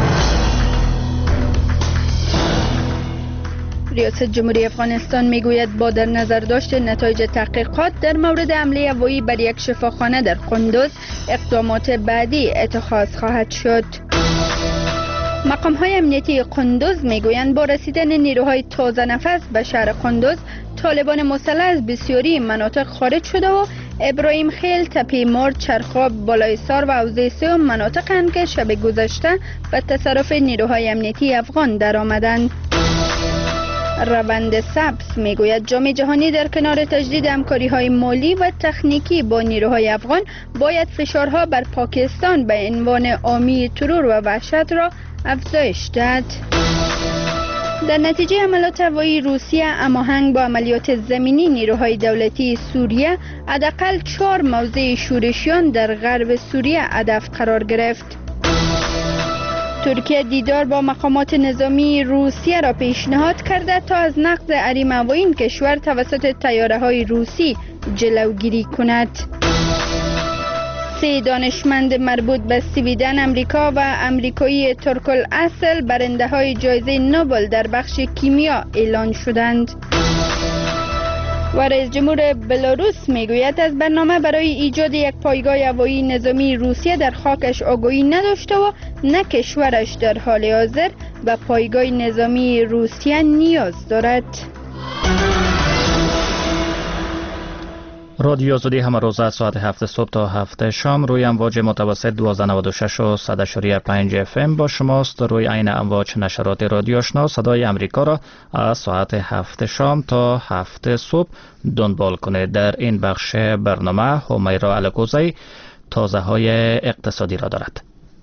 Speaker 2: ریاست جمهوری افغانستان میگوید با در نظر داشت نتایج تحقیقات در مورد حمله هوایی بر یک شفاخانه در قندوز اقدامات بعدی اتخاذ خواهد شد. مقام های امنیتی قندوز میگویند با رسیدن نیروهای تازه نفس به شهر قندوز طالبان مسلح از بسیاری مناطق خارج شده و ابراهیم خیل، تپه مار، چرخاب، بالای سار و حوزه سه مناطق‌اند که شب گذشته به تصرف نیروهای امنیتی افغان درآمدند. روند سبز میگوید جام جهانی در کنار تجدید همکاری‌های مالی و تکنیکی با نیروهای افغان باید فشارها بر پاکستان به عنوان حامی ترور و وحشت را افزایش داد. در نتیجه حملات هوایی روسیه هماهنگ با عملیات زمینی نیروهای دولتی سوریه حداقل چهار موضع شورشیان در غرب سوریه هدف قرار گرفت. ترکیه دیدار با مقامات نظامی روسیه را پیشنهاد کرده تا از نقض حریم هوایی این کشور توسط طیاره‌های روسی جلوگیری کند. سه دانشمند مربوط به سویدن، امریکا و امریکایی ترکل اصل برنده های جایزه نوبل در بخش کیمیا اعلان شدند. و رئیس جمهور بلاروس میگوید از برنامه برای ایجاد یک پایگاه هوایی نظامی روسیه در خاکش آگاهی نداشته و نه کشورش در حال حاضر به پایگاه نظامی روسیه نیاز دارد.
Speaker 1: رادیو آزادی همه روز از ساعت هفت صبح تا هفت شام روی امواج متوسط دویست و نود و شش و صد و پنج اف ام با شماست. روی عین امواج نشرات رادیو آشنا صدای امریکا را از ساعت هفت شام تا هفت صبح دنبال کنید. در این بخش برنامه همیرا الکوزی تازه های اقتصادی را دارد.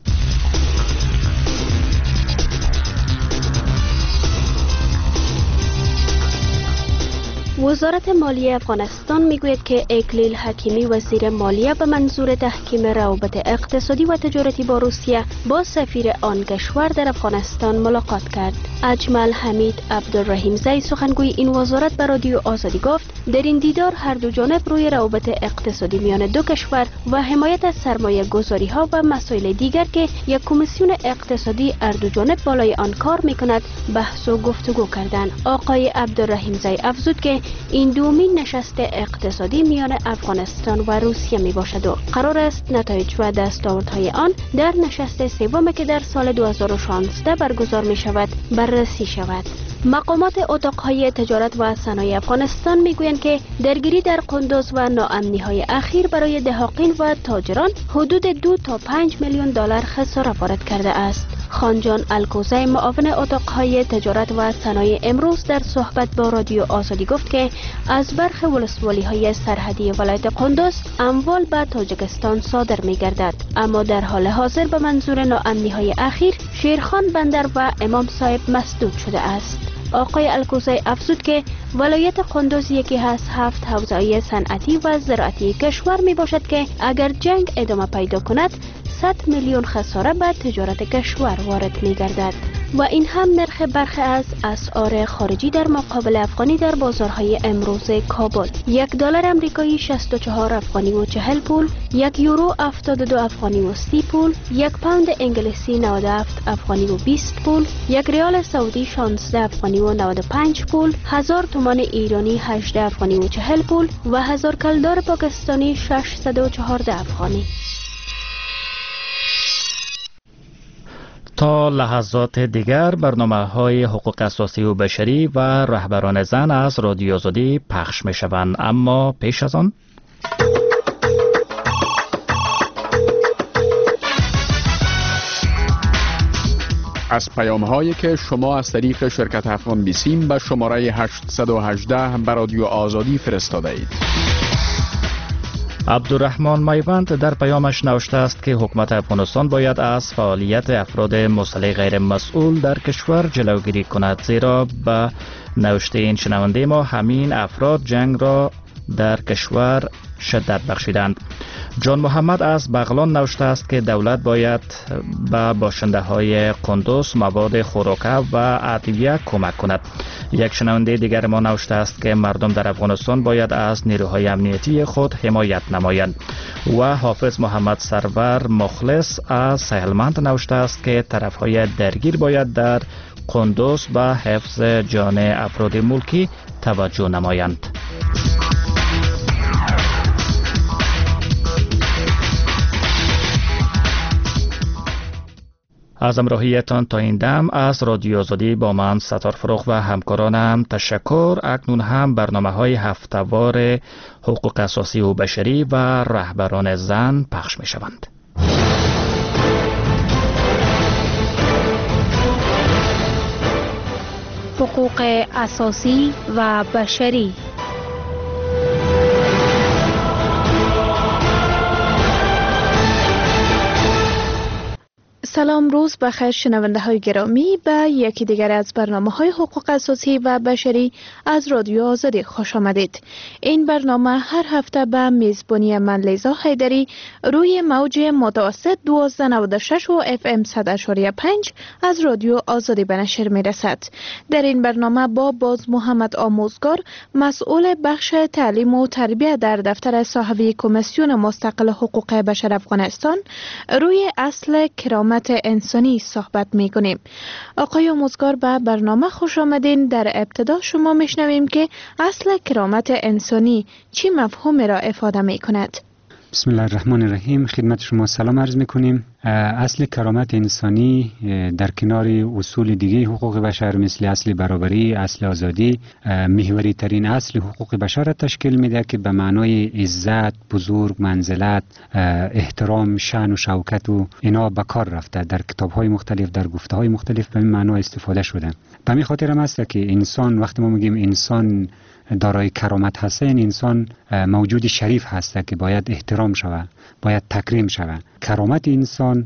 Speaker 16: وزارت مالیه افغانستان میگوید که اکلیل حکیمی وزیر مالیه به منظور تحکیم روابط اقتصادی و تجارتی با روسیه با سفیر آن کشور در افغانستان ملاقات کرد. اجمل حمید عبدالرحیمزی سخنگوی این وزارت به رادیو آزادی گفت در این دیدار هر دو جانب روی روابط اقتصادی میان دو کشور و حمایت از سرمایه گذاری ها و مسائل دیگر که یک کمیسیون اقتصادی هر دو جانب بالای آن کار میکند بحث و گفتگو کردند. آقای عبدالرحیمزی افزود که این دومین نشست اقتصادی میان افغانستان و روسیه می باشد و قرار است نتایج و دستاوردهای آن در نشست سوم که در سال دو هزار و شانزده برگزار می شود بررسی شود. مقامات اتاقهای تجارت و صنایع افغانستان میگویند که درگیری در قندوز و ناامنی‌های اخیر برای دهاقین و تاجران حدود دو تا پنج میلیون دلار خسارت وارد کرده است. خانجان الکوزی معاون اتاقهای تجارت و صنایع امروز در صحبت با رادیو آزادی گفت که از برخی ولسوالی‌های سرحدی ولایت قندوز اموال به تاجیکستان صادر می‌گردد، اما در حال حاضر به منظور ناامنی‌های اخیر شیرخان بندر و امام صاحب مسدود شده است. آقای الکوزی افزود که ولایت قندوز یکی از هفت حوزه‌های صنعتی و زراعتی کشور می باشد که اگر جنگ ادامه پیدا کند صد میلیون خساره به تجارت کشور وارد می گردد. و این هم نرخ برخی از اسعار خارجی در مقابل افغانی در بازارهای امروز کابل. یک دلار امریکایی شصت و چهار افغانی و چهل پول، یک یورو هفتاد و دو افغانی و سی پول، یک پوند انگلیسی نود و هفت افغانی و بیست پول، یک ریال سعودی شانزده افغانی و نود و پنج پول، هزار تومان ایرانی هجده افغانی و چهل پول و هزار کلدار پاکستانی ششصد و چهارده افغانی.
Speaker 1: تا لحظات دیگر برنامه های حقوق اساسی و بشری و رهبران زن از رادیو آزادی پخش می شوند، اما پیش از آن
Speaker 15: از پیام هایی که شما از طریق شرکت افغان بیسیم به شماره هشتصد و هجده به رادیو آزادی فرستاده اید.
Speaker 1: عبدالرحمن میوند در پیامش نوشته است که حکومت افغانستان باید از فعالیت افراد مسلح غیر مسئول در کشور جلوگیری کند، زیرا به نوشته این شنونده ما همین افراد جنگ را در کشور شدت بخشیدند. جان محمد از بغلان نوشته است که دولت باید به باشنده های قندوز مواد خوراکه و ادویه کمک کند. یک شنونده دیگر ما نوشته است که مردم در افغانستان باید از نیروهای امنیتی خود حمایت نمایند. و حافظ محمد سرور مخلص از سهلمند نوشته است که طرفهای درگیر باید در قندوز به حفظ جان افراد ملکی توجه نمایند. از همراهیتان تا این دم از رادیو آزادی با من ستار فروغ و همکارانم تشکر. اکنون هم برنامه های هفته‌وار حقوق اساسی و بشری و رهبران زن پخش می شوند.
Speaker 9: حقوق اساسی و بشری. سلام، روز بخیر شنونده های گرامی، به یکی دیگر از برنامه های حقوق اساسی و بشری از رادیو آزادی خوش آمدید. این برنامه هر هفته به میزبانی من لیزا حیدری روی موج متوسط دوازده نود و شش و اف ام صد اشاری پنج از رادیو آزادی به نشر می رسد. در این برنامه با باز محمد آموزگار، مسئول بخش تعلیم و تربیت در دفتر صاحبی کمیسیون مستقل حقوق بشر افغانستان روی اصل کرامت انسانی صحبت می کنیم. آقای آموزگار، به برنامه خوش آمدین. در ابتدا شما میشنویم که اصل کرامت انسانی چی مفهومی را افاده می کند؟
Speaker 7: بسم الله الرحمن الرحیم. خدمت شما سلام عرض می کنیم. اصل کرامت انسانی در کنار اصول دیگه حقوق بشر مثل اصل برابری، اصل آزادی، محوری ترین اصل حقوق بشر را تشکیل میده که به معنای عزت، بزرگ، منزلت، احترام، شأن و شوکت و اینا به کار رفته. در کتاب‌های مختلف، در گفته‌های مختلف به این معنا استفاده شده. به همین خاطر هم است که انسان، وقتی ما میگیم انسان دارای کرامت هست، این انسان موجود شریف هست که باید احترام شود، باید تکریم شود. کرامت انسان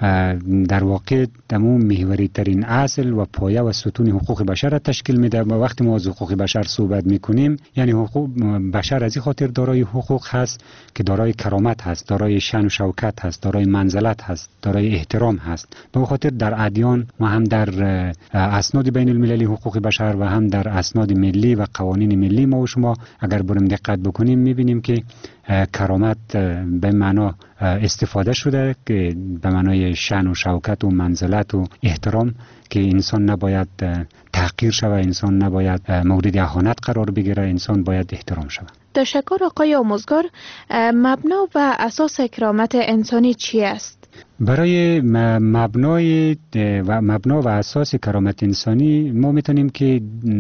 Speaker 7: در واقع دمو محوری ترین اصل و پایه و ستون حقوق بشر را تشکیل میده. و وقتی ما از حقوق بشر صحبت میکنیم، یعنی حقوق بشر از این خاطر دارای حقوق هست که دارای کرامت هست، دارای شأن و شوکت هست، دارای منزلت هست، دارای احترام هست. به این خاطر در ادیان و هم در اسناد بین المللی حقوق بشر و هم در اسناد ملی و قوانین ملی ما و شما اگر بریم دقت بکنیم میبینیم که کرامت به معنا استفاده شده که به معنای شأن و شوکت و منزلت و احترام، که انسان نباید تحقیر شود، انسان نباید مورد اهانت قرار بگیره، انسان باید احترام شود.
Speaker 9: تشکر آقای آموزگار. مبنا و اساس کرامت انسانی چی است؟
Speaker 7: برای مبنای و مبنا و اساس کرامت انسانی ما میتونیم که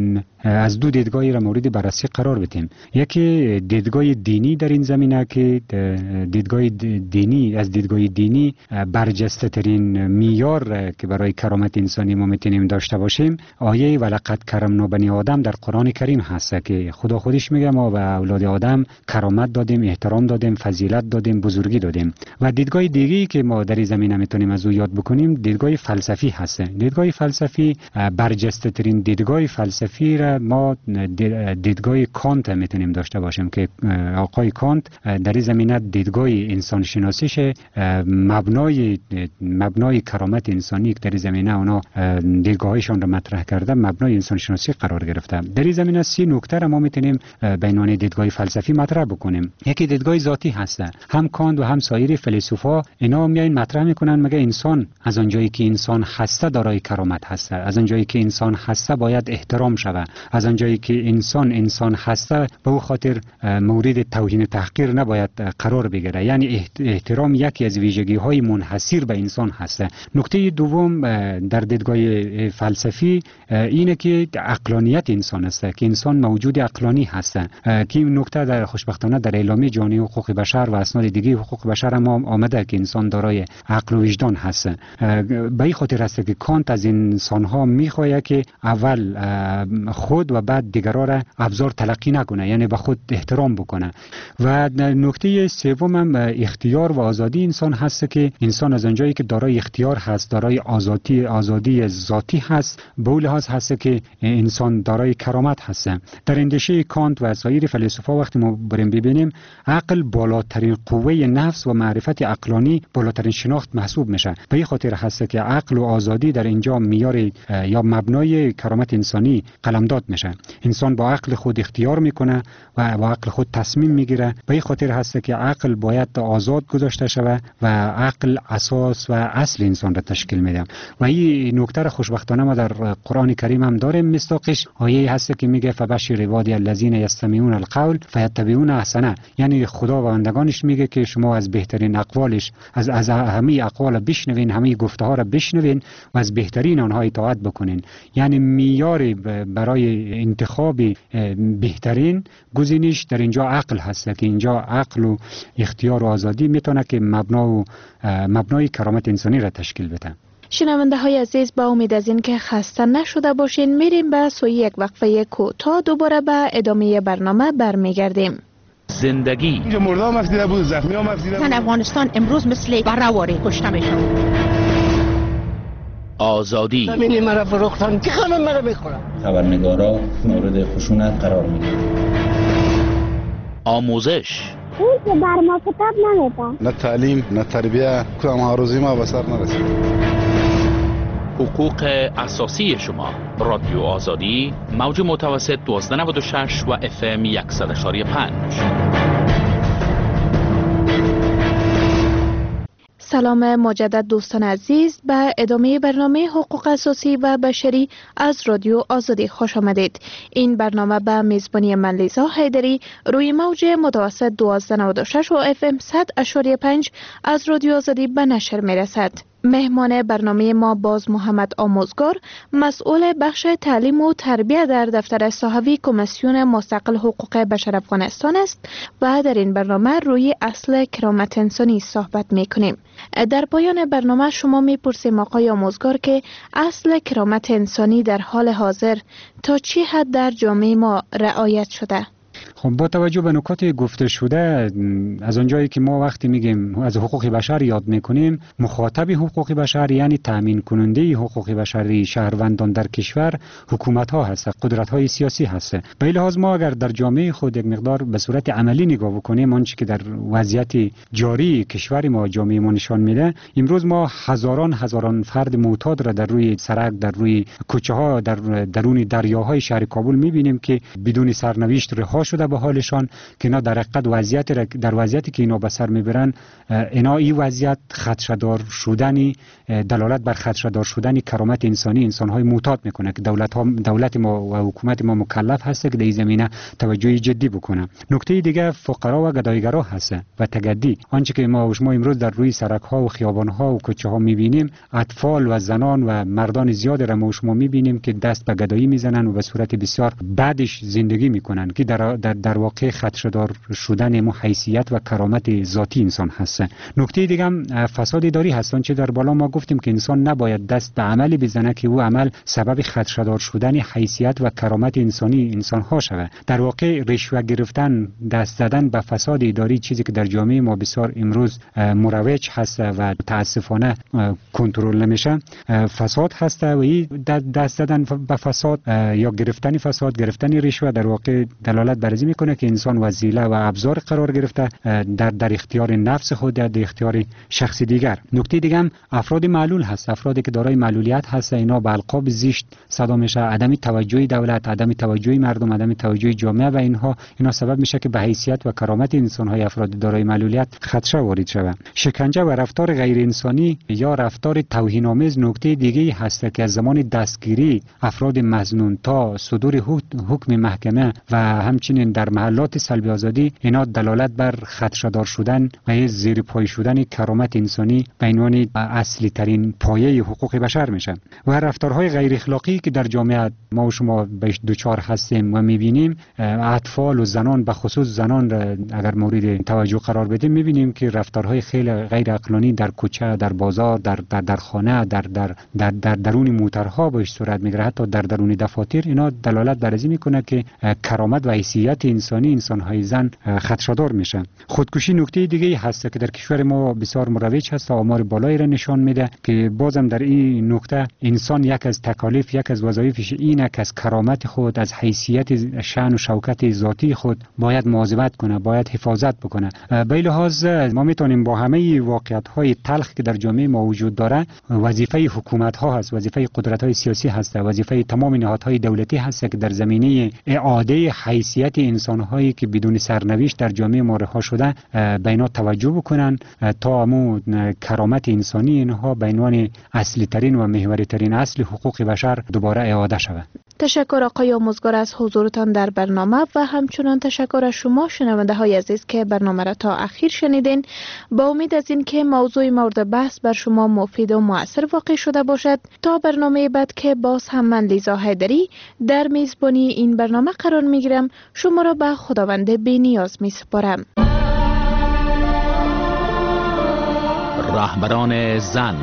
Speaker 7: از دو دیدگاهی را مورد بررسی قرار بدیم. یکی دیدگاه دینی در این زمینه که دیدگاه دینی از دیدگاه دینی برجسته ترین معیار که برای کرامت انسانی ما میتونیم داشته باشیم آیه ولقد کرمنا بنی آدم در قرآن کریم هست که خدا خودش میگه ما به اولاد آدم کرامت دادیم، احترام دادیم، فضیلت دادیم، بزرگی دادیم. و دیدگاه دیگه‌ای که ما در این زمینه میتونیم از او یاد بکنیم دیدگاه فلسفی هست. دیدگاه فلسفی برجسته ترین دیدگاه فلسفی را ما دیدگاه کانت میتونیم داشته باشیم که آقای کانت در این زمینه دیدگاه انسان شناسیش مبنای مبنای کرامت انسانی که در این زمینه اونا دیدگاهشان را مطرح کرده مبنای انسان شناسی قرار گرفته. در این زمینه سی نکته را ما میتونیم به عنوان دیدگاه فلسفی مطرح بکنیم. یکی دیدگاه ذاتی هست. هم کانت و هم سایر فیلسوفا اینا میاین مطرح میکنن مگه انسان از آنجایی که انسان هسته دارای کرامت هسته، از آنجایی که انسان هسته باید احترام شود، از آنجایی که انسان انسان هسته به او خاطر مورد توهین تحقیر نباید قرار بگیره. یعنی احترام یکی از ویژگی های منحصر به انسان هسته. نکته دوم در دیدگاه فلسفی اینه که عقلانیت انسان است که انسان موجود عقلانی هست که این نکته در خوشبختانه در اعلامیه جهانی حقوق بشر و اسناد دیگه حقوق بشر هم آمده که انسان دارای عقل و وجدان هست. به این خاطر است که کانت از انسان ها میخواد که اول خود و بعد دیگران را ابزار تلقی نکنه، یعنی به خود احترام بکنه. و نکته سوم هم اختیار و آزادی انسان هست که انسان از آنجایی که دارای اختیار هست، دارای آزادی آزادی ذاتی هست، به اون لحاظ هست که انسان دارای کرامت هست. در اندیشه کانت و سایر فیلسوفا وقتی ما بریم ببینیم عقل بالاترین قوه نفس و معرفت عقلانی بالاترین شناخت محسوب میشه. به این خاطر هست که عقل و آزادی در اینجا معیار یا مبنای کرامت انسانی قلمداد میشه. انسان با عقل خود اختیار میکنه و با عقل خود تصمیم میگیره. به این خاطر هست که عقل باید آزاد گذاشته شود و عقل اساس و اصل انسان را تشکیل میده. و این نکته را خوشبختانه ما در قرآن کریم هم داریم. مستاقش آیه هست که میگه فبشر عبادی الذین یستمعون القول فیتبعون احسنه. یعنی خدا و بندگانش میگه که شما از بهترین اقوالش از از همه اقوال بشنوین، همه گفته ها را بشنوین و از بهترین آنها اطاعت بکنین. یعنی معیار برای انتخاب بهترین گزینش در اینجا عقل هست که اینجا عقل و اختیار و آزادی میتونه که مبنا و مبنای کرامت انسانی را تشکیل بده.
Speaker 9: شنونده های عزیز، با امید از این که خسته نشده باشین میریم به سوی یک وقفه کوتاه، دوباره به ادامه برنامه برمیگردیم.
Speaker 17: زندگی
Speaker 18: اینجا مردم مفدیده بود، زخمی ها مفدیده بود.
Speaker 17: افغانستان امروز مثل بررواری کشته میشن. آزادی
Speaker 19: زمینی مرا فروختن که خانم مرا بخورم.
Speaker 20: خبرنگارا مورد خشونت قرار میگیرن.
Speaker 17: آموزش
Speaker 21: اون که بر ما کتاب نمیدن.
Speaker 18: نه تعلیم نه تربیه، کدام هاروزی ما به سر نرسید.
Speaker 17: حقوق اساسی شما. رادیو آزادی موج متوسط دوازده نود و شش و اف ام صد و پنج.
Speaker 9: سلام مجدد دوستان عزیز، به ادامه برنامه حقوق اساسی و بشری از رادیو آزادی خوش آمدید. این برنامه به میزبانی من لیزا حیدری روی موج متوسط دوازده نود و شش و اف ام صد و پنج از رادیو آزادی به نشر می رسد. مهمان برنامه ما باز محمد آموزگار، مسئول بخش تعلیم و تربیت در دفتر صحوی کمیسیون مستقل حقوق بشر افغانستان است و در این برنامه روی اصل کرامت انسانی صحبت می کنیم. در پایان برنامه شما می پرسیم آقای آموزگار که اصل کرامت انسانی در حال حاضر تا چی حد در جامعه ما رعایت شده؟
Speaker 7: خب با توجه به نکات گفته شده، از اونجایی که ما وقتی میگیم از حقوق بشر یاد میکنیم، مخاطب حقوق بشر یعنی تامین کننده حقوق بشری شهروندان در کشور حکومت ها هست، قدرت های سیاسی هست. به این لحاظ ما اگر در جامعه خود یک مقدار به صورت عملی نگاه بکنیم، آنچه که در وضعیت جاری کشور ما جامعه ما نشان میده، امروز ما هزاران هزاران فرد معتاد را در روی سرک، در روی کوچه ها، در درون دریاهای شهر کابل میبینیم که بدون سرنوشت رها شده به حالشان، که اینا در حقیقت وضعیت در وضعیتی که اینا به سر میبرن، اینا این وضعیت خدشه‌دار شدنی دلالت بر خدشه‌دار شدن کرامت انسانی انسان‌های معتاد میکنه که دولت ها دولت ما و حکومت ما مکلف هست که در این زمینه توجه جدی بکنه. نکته دیگه فقرا و گدایگرا هست و تگدی. آنچه که ما و شما امروز در روی سرک ها و خیابان ها و کوچه ها میبینیم، اطفال و زنان و مردان زیاد را ما و شما میبینیم که دست به گدایی میزنن و به صورت بسیار بدش زندگی میکنن که در در در واقع خدشه‌دار شدن مو حیثیت و کرامت ذاتی انسان هست. نکته دیگه هم فساد اداری هستن چه در بالا ما گفتیم که انسان نباید دست به عملی بزنه که او عمل سبب خدشه‌دار شدن حیثیت و کرامت انسانی انسان ها شود. در واقع رشوه گرفتن، دست زدن به فساد اداری چیزی که در جامعه ما بسیار امروز مروج هست و تاسفانه کنترل نمیشه فساد هست و این دست زدن به فساد یا گرفتن فساد، گرفتن رشوه در واقع دلالت بر این میکنه که انسان وسیله و ابزار قرار گرفته در در اختیار نفس خود، در اختیار شخص دیگر. نکته دیگه هم افراد معلول هست، افرادی که دارای معلولیت هست اینا به القاب زشت صدا میشه، عدم توجهی دولت، عدم توجهی مردم، عدم توجهی جامعه و اینها اینا سبب میشه که به حیثیت و کرامت انسان های افراد دارای معلولیت خدشه وارد شود. شکنجه و رفتار غیر انسانی یا رفتار توهین آمیز نکته دیگه هست که از زمان دستگیری افراد مظنون تا صدور حکم محکمه و همچنین در محلات سلب آزادی اینا دلالت بر خدشه‌دار شدن و زیر پای شدن کرامت انسانی به عنوان اصلی ترین پایه حقوق بشر میشن. و رفتارهای غیر اخلاقی که در جامعه ما و شما بهش دوچار هستیم و میبینیم، اطفال و زنان به خصوص زنان اگر مورد توجه قرار بدیم میبینیم که رفتارهای خیلی غیر عقلانی در کوچه، در بازار، در در در خانه، در در در در درون موترها بهش صورت میگیره، حتی در درون دفاتر. اینا دلالت بر این میکنه که کرامت و حیثیت انسانی انسان‌های زن خدشه‌دار میشه. خودکشی نکته دیگه هست که در کشور ما بسیار مروج هست و آمار بالایی را نشان میده که بازم در این نکته انسان یک از تکالیف، یک از وظایفش اینه که از کرامت خود، از حیثیت شأن و شوکت ذاتی خود باید مواظبت کنه، باید حفاظت بکنه. به لحاظ ما میتونیم با همه واقعیت‌های تلخ که در جامعه ما وجود داره، وظیفه حکومت‌ها هست، وظیفه قدرت‌های سیاسی هست، وظیفه تمام نهادهای دولتی هست که در زمینه اعاده حیثیت انسان‌هایی که بدون سرنوشت در جامعه ما رها شده به اینا توجه بکنن تا امو کرامت انسانی اینها به عنوان اصلی ترین و محوری ترین اصل حقوق بشر دوباره اعاده شود.
Speaker 9: تشکر آقای آموزگار از حضورتان در برنامه و همچنان تشکر از شما شنونده های عزیز که برنامه را تا اخیر شنیدین. با امید از این که موضوع مورد بحث بر شما مفید و مؤثر واقع شده باشد، تا برنامه بعد که باز هم من لیزا حیدری در میزبانی این برنامه قرار می گیرم، شما را به خداوند بی نیاز می سپارم.
Speaker 17: رهبران زن.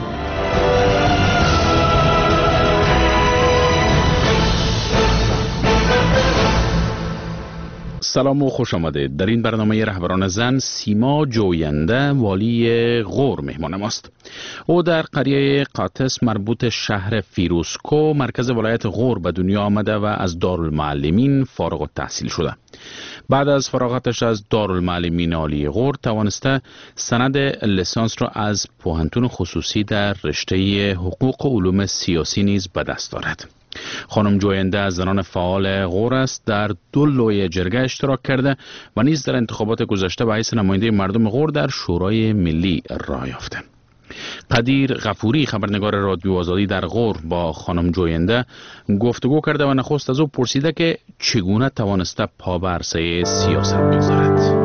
Speaker 17: سلام و خوش آمدید. در این برنامه رهبران زن سیما جوینده والی غور مهمان ماست. او در قریه قاطس مربوط شهر فیروزکو مرکز ولایت غور به دنیا آمده و از دارالمعلمین فارغ التحصیل شده. بعد از فراغتش از دارالمعلمین عالی غور توانسته سند لیسانس را از پوهنتون خصوصی در رشته حقوق و علوم سیاسی نیز به دست دارد. خانم جوینده از زنان فعال غور است، در دو لوی جرگه اشتراک کرده و نیز در انتخابات گذشته به حیث نماینده مردم غور در شورای ملی راه یافته. قدیر غفوری خبرنگار رادیو آزادی در غور با خانم جوینده گفتگو کرده و نخست از او پرسیده که چگونه توانسته پا به عرصه سیاست بگذارد.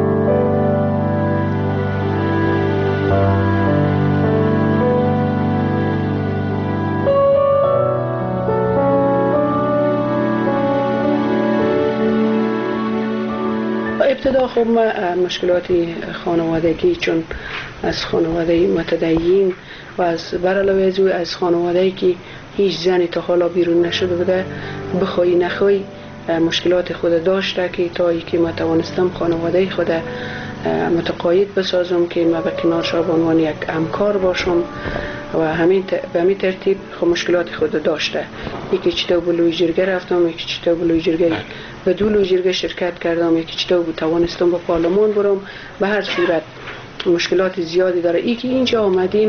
Speaker 4: ابتدا خب ما مشکلات خانوادگی، چون از خانواده متدین و از برعلاوه از او از خانواده‌ای که هیچ زنی تا حالا بیرون نشده بوده، بخوای نخوای مشکلات خود داشته که تا ای که ما توانستم خانواده خود متقاعد بسازم که ما به کنارش به عنوان یک همکار باشم و همین به همین ترتیب خب مشکلات خود داشته. یکی چطور به لوی جرگه رفتم، یکی چطور به لوی جرگه به دو لوی جرگه شرکت کردم، یکی چطور توانستم به پارلمان برم. به هر صورت مشکلات زیادی داره. ای که اینجا آمدیم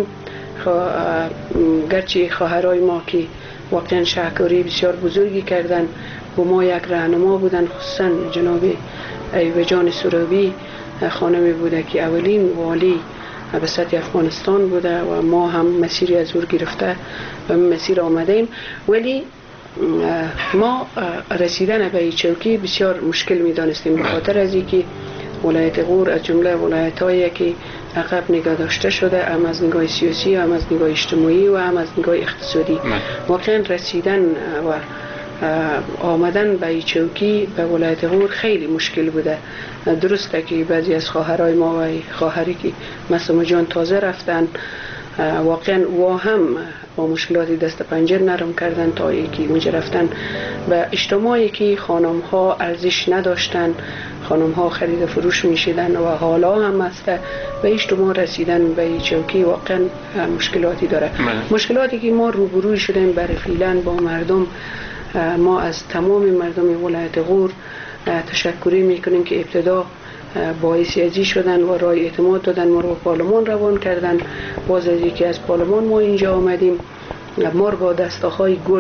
Speaker 4: گرچه خواهرای ما که واقعا شهکاری بسیار بزرگی کردن و ما یک راهنما بودن، خصوصا جناب ایوجان سروبی خانمی بوده که اولین والی به سطح افغانستان بوده و ما هم مسیری از او گرفته و مسیر آمدیم، ولی ما رسیدن به این چوکی بسیار مشکل می دانستیم به خاطر از اینکه ولایت غور از جمله ولایت هایی که عقب نگاه داشته شده، هم از نگاه سیاسی، هم از نگاه اجتماعی و هم از نگاه اقتصادی. واقعا رسیدن و آمدن به این چوکی به ولایت غور خیلی مشکل بوده. درسته که بعضی از خواهرای ما و خواهری که مثل جان تازه رفتن واقعا و هم با مشکلاتی دست پنجه نرم کردن تا یکی اونجا رفتن به اجتماعی که خانم ها ارزش نداشتن، خانم ها خرید فروش میشیدن و حالا هم است به اجتماع رسیدن به این چوکی واقعا مشکلاتی داره. من. مشکلاتی که ما روبروی شدیم برای فعلا با مردم، ما از تمام مردم ولایت غور تشکری میکنیم که ابتدا باعث ازی شدن و رای اعتماد دادن، ما رو پارلمان روان کردن. باز از یکی از پارلمان ما اینجا آمدیم، ما رو با دستاهای گل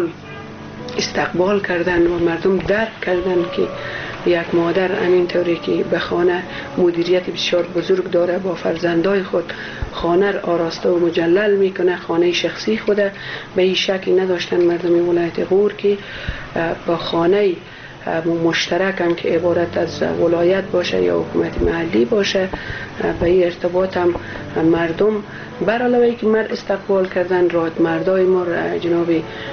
Speaker 4: استقبال کردن و مردم درک کردن که یک مادر همینطوری که به خانه مدیریت بسیار بزرگ داره، با فرزندای خود خانه را آراسته و مجلل میکنه، خانه شخصی خوده. به این شکل نداشتن مردم ولایت غور که با خانه مشترک هم که عبارت از ولایت باشه یا حکومت محلی باشه به این ارتباط هم مردم بر علاوه که مرد استقبال کردن. راد مردای ما جناب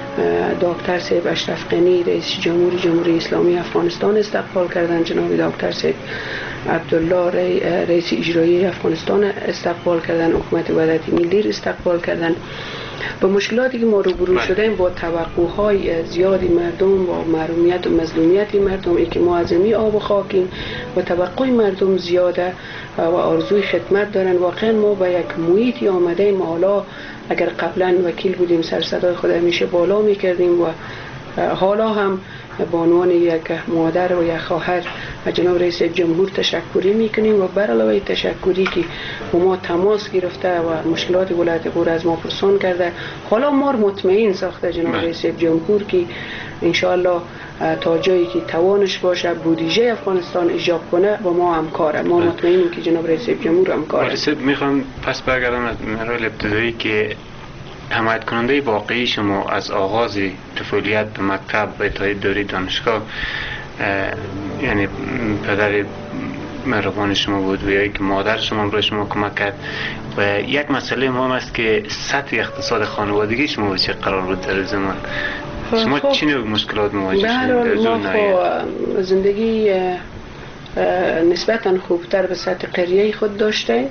Speaker 4: دکتر صاحب اشرف غنی رئیس جمهوری جمهوری اسلامی افغانستان استقبال کردن، جناب دکتر صاحب عبدالله رئیس اجرایی افغانستان استقبال کردن، حکومت وحدت ملی استقبال کردن. با مشکلاتی که ما روبرو شدیم با توقعهای زیادی مردم، با محرومیت و مظلومیت مردم، ای که ما از می آب و خاکیم و توقع مردم زیاده و آرزوی خدمت دارن. واقعا ما با یک محیطی آمدیم، حالا اگر قبلا وکیل بودیم سر صدای خود همیشه بالا میکردیم و حالا هم به عنوان یک مادر و یک خواهر جناب رئیس جمهور تشکری میکنیم و بر علاوه تشکری که با ما تماس گرفته و مشکلات ولایت غور از ما پرسان کرده، حالا ما مطمئن ساخته جناب رئیس جمهور که انشاءالله تا جایی که توانش باشه بودجه افغانستان ایجاب کنه و ما همکاره. ما مطمئنیم که جناب رئیس جمهور همکاره.
Speaker 8: رئیس میخوام پس برگردم از مراحل ابتدایی که حمایت کننده واقعی شما از آغاز طفولیت به مکتب به تا دوره دانشگاه یعنی پدر مهربان شما بود و یا که مادر شما برای شما کمک کرد و یک مسئله مهم است که سطح اقتصاد خانوادگی شما به چه قرار بود در زمان شما خب چه نوع مشکلات مواجه شدید؟
Speaker 4: ما خب زندگی نسبتا خوبتر به سطح قریه خود داشته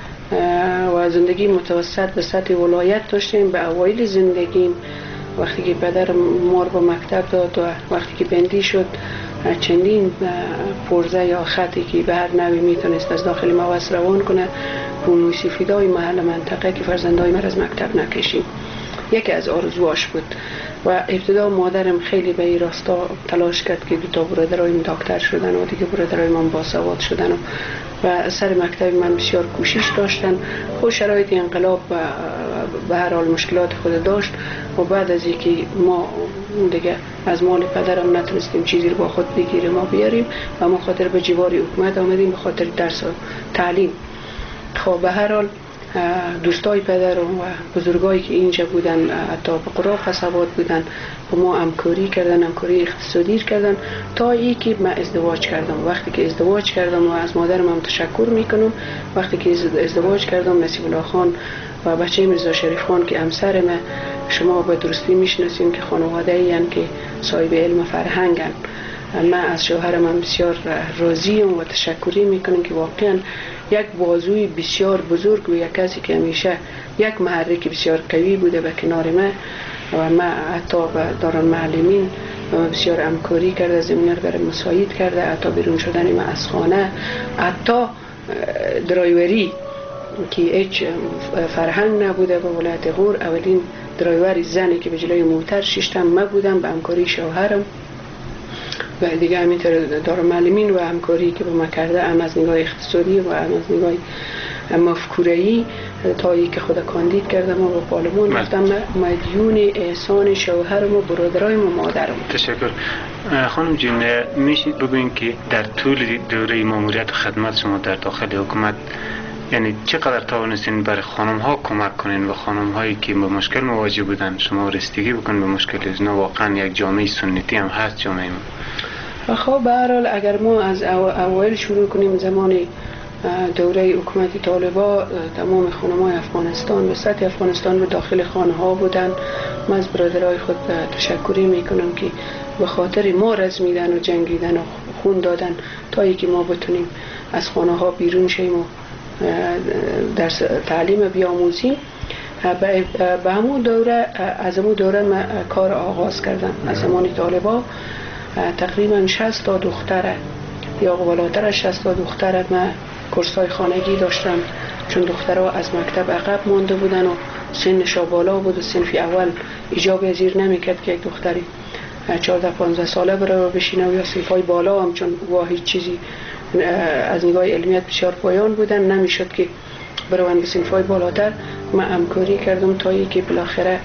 Speaker 4: و زندگی متوسط به سطح ولایت داشتیم. به اوایل زندگیم وقتی که پدر ما رو به مکتب داد و وقتی که بندی شد چندین پرزه یا خطی که به هر نوی میتونست از داخل موز روان کنه بونوی سفیدای محل منطقه که فرزندای من از مکتب نکشیم یکی از آرزواش بود و ابتدا مادرم خیلی به این راستا تلاش کرد که دو تا برادرایم دکتر شدن و دیگه برادرایم من باسواد شدن و, و سر مکتب من بسیار کوشش داشتن. خود شرایط انقلاب و به هر حال مشکلات خود داشت و بعد از اینکه ما دیگه از مال پدرم نتونستیم چیزی رو با خود بگیریم ما بیاریم و ما خاطر به جوار حکومت آمدیم به خاطر درس و تعلیم. خب به هر حال دوستای پدر و بزرگایی که اینجا بودن حتی به قرا قصبات بودن با ما همکاری کردن، همکاری اقتصادی کردن تا ای که من ازدواج کردم. وقتی که ازدواج کردم و از مادرم هم تشکر میکنم، وقتی که ازدواج کردم نصیب الله خان و بچه میرزا شریف خان که همسر من شما به درستی میشناسیم که خانواده این که صاحب علم فرهنگن. من از شوهرم هم بسیار راضیم و تشکری میکنم که واقعا یک بازوی بسیار بزرگ و یک کسی که همیشه یک محرک بسیار قوی بوده به کنار من و من حتی به دارالمعلمین بسیار همکاری کرده، زمینه رو برای مساعد کرده، حتی بیرون شدن من از خانه، حتی درایوری که هیچ فرهنگ نبوده به ولایت غور. اولین درایور زنی که به جلوی موتر ششتم من بودم به همکاری شوهرم و دیگه همینطور دارالمعلمین و همکاری که با ما کرده هم از نگاه اقتصادی و هم از نگاه مفکوره‌ای تا ای که خود کاندید کردم و با پارلمان رفتم مدیون احسان شوهرم و برادرایم و مادرم.
Speaker 8: تشکر. خانم جون میشید بگوین که در طول دوره ماموریت و خدمت شما در داخل حکومت یعنی چقدر توانستین برای خانم ها کمک کنین و خانم هایی که با مشکل مواجه بودن شما رسیدگی بکنین به مشکل از واقعا یک جامعه سنتی هم هست جامعه ما.
Speaker 4: خب به هر حال اگر ما از اوایل شروع کنیم زمان دوره حکومت طالبا تمام خانم‌های افغانستان به سطح افغانستان به داخل خانه ها بودن. من از برادرای خود تشکری میکنم که به خاطر ما رزمیدن و جنگیدن و خون دادن تا اینکه ما بتونیم از خانه ها بیرون شیم و درس تعلیم بیاموزیم. به همون دوره از همون دوره من کار آغاز کردم. از زمان طالبا تقریبا شصت تا دختره یا بالاتر از شصت تا دختره من کورس‌های خانگی داشتم، چون دخترها از مکتب عقب مانده بودن و سنش بالا بود و صنف اول ایجاب زیر نمیکرد که یک دختری چهارده پانزده ساله بره بشینه و یا صنف‌های بالا هم چون واحد چیزی از نگاه علمیت بسیار پایان بودن نمیشد که بروند به صنف‌های بالاتر. من همکاری کردم تا اینکه بالاخره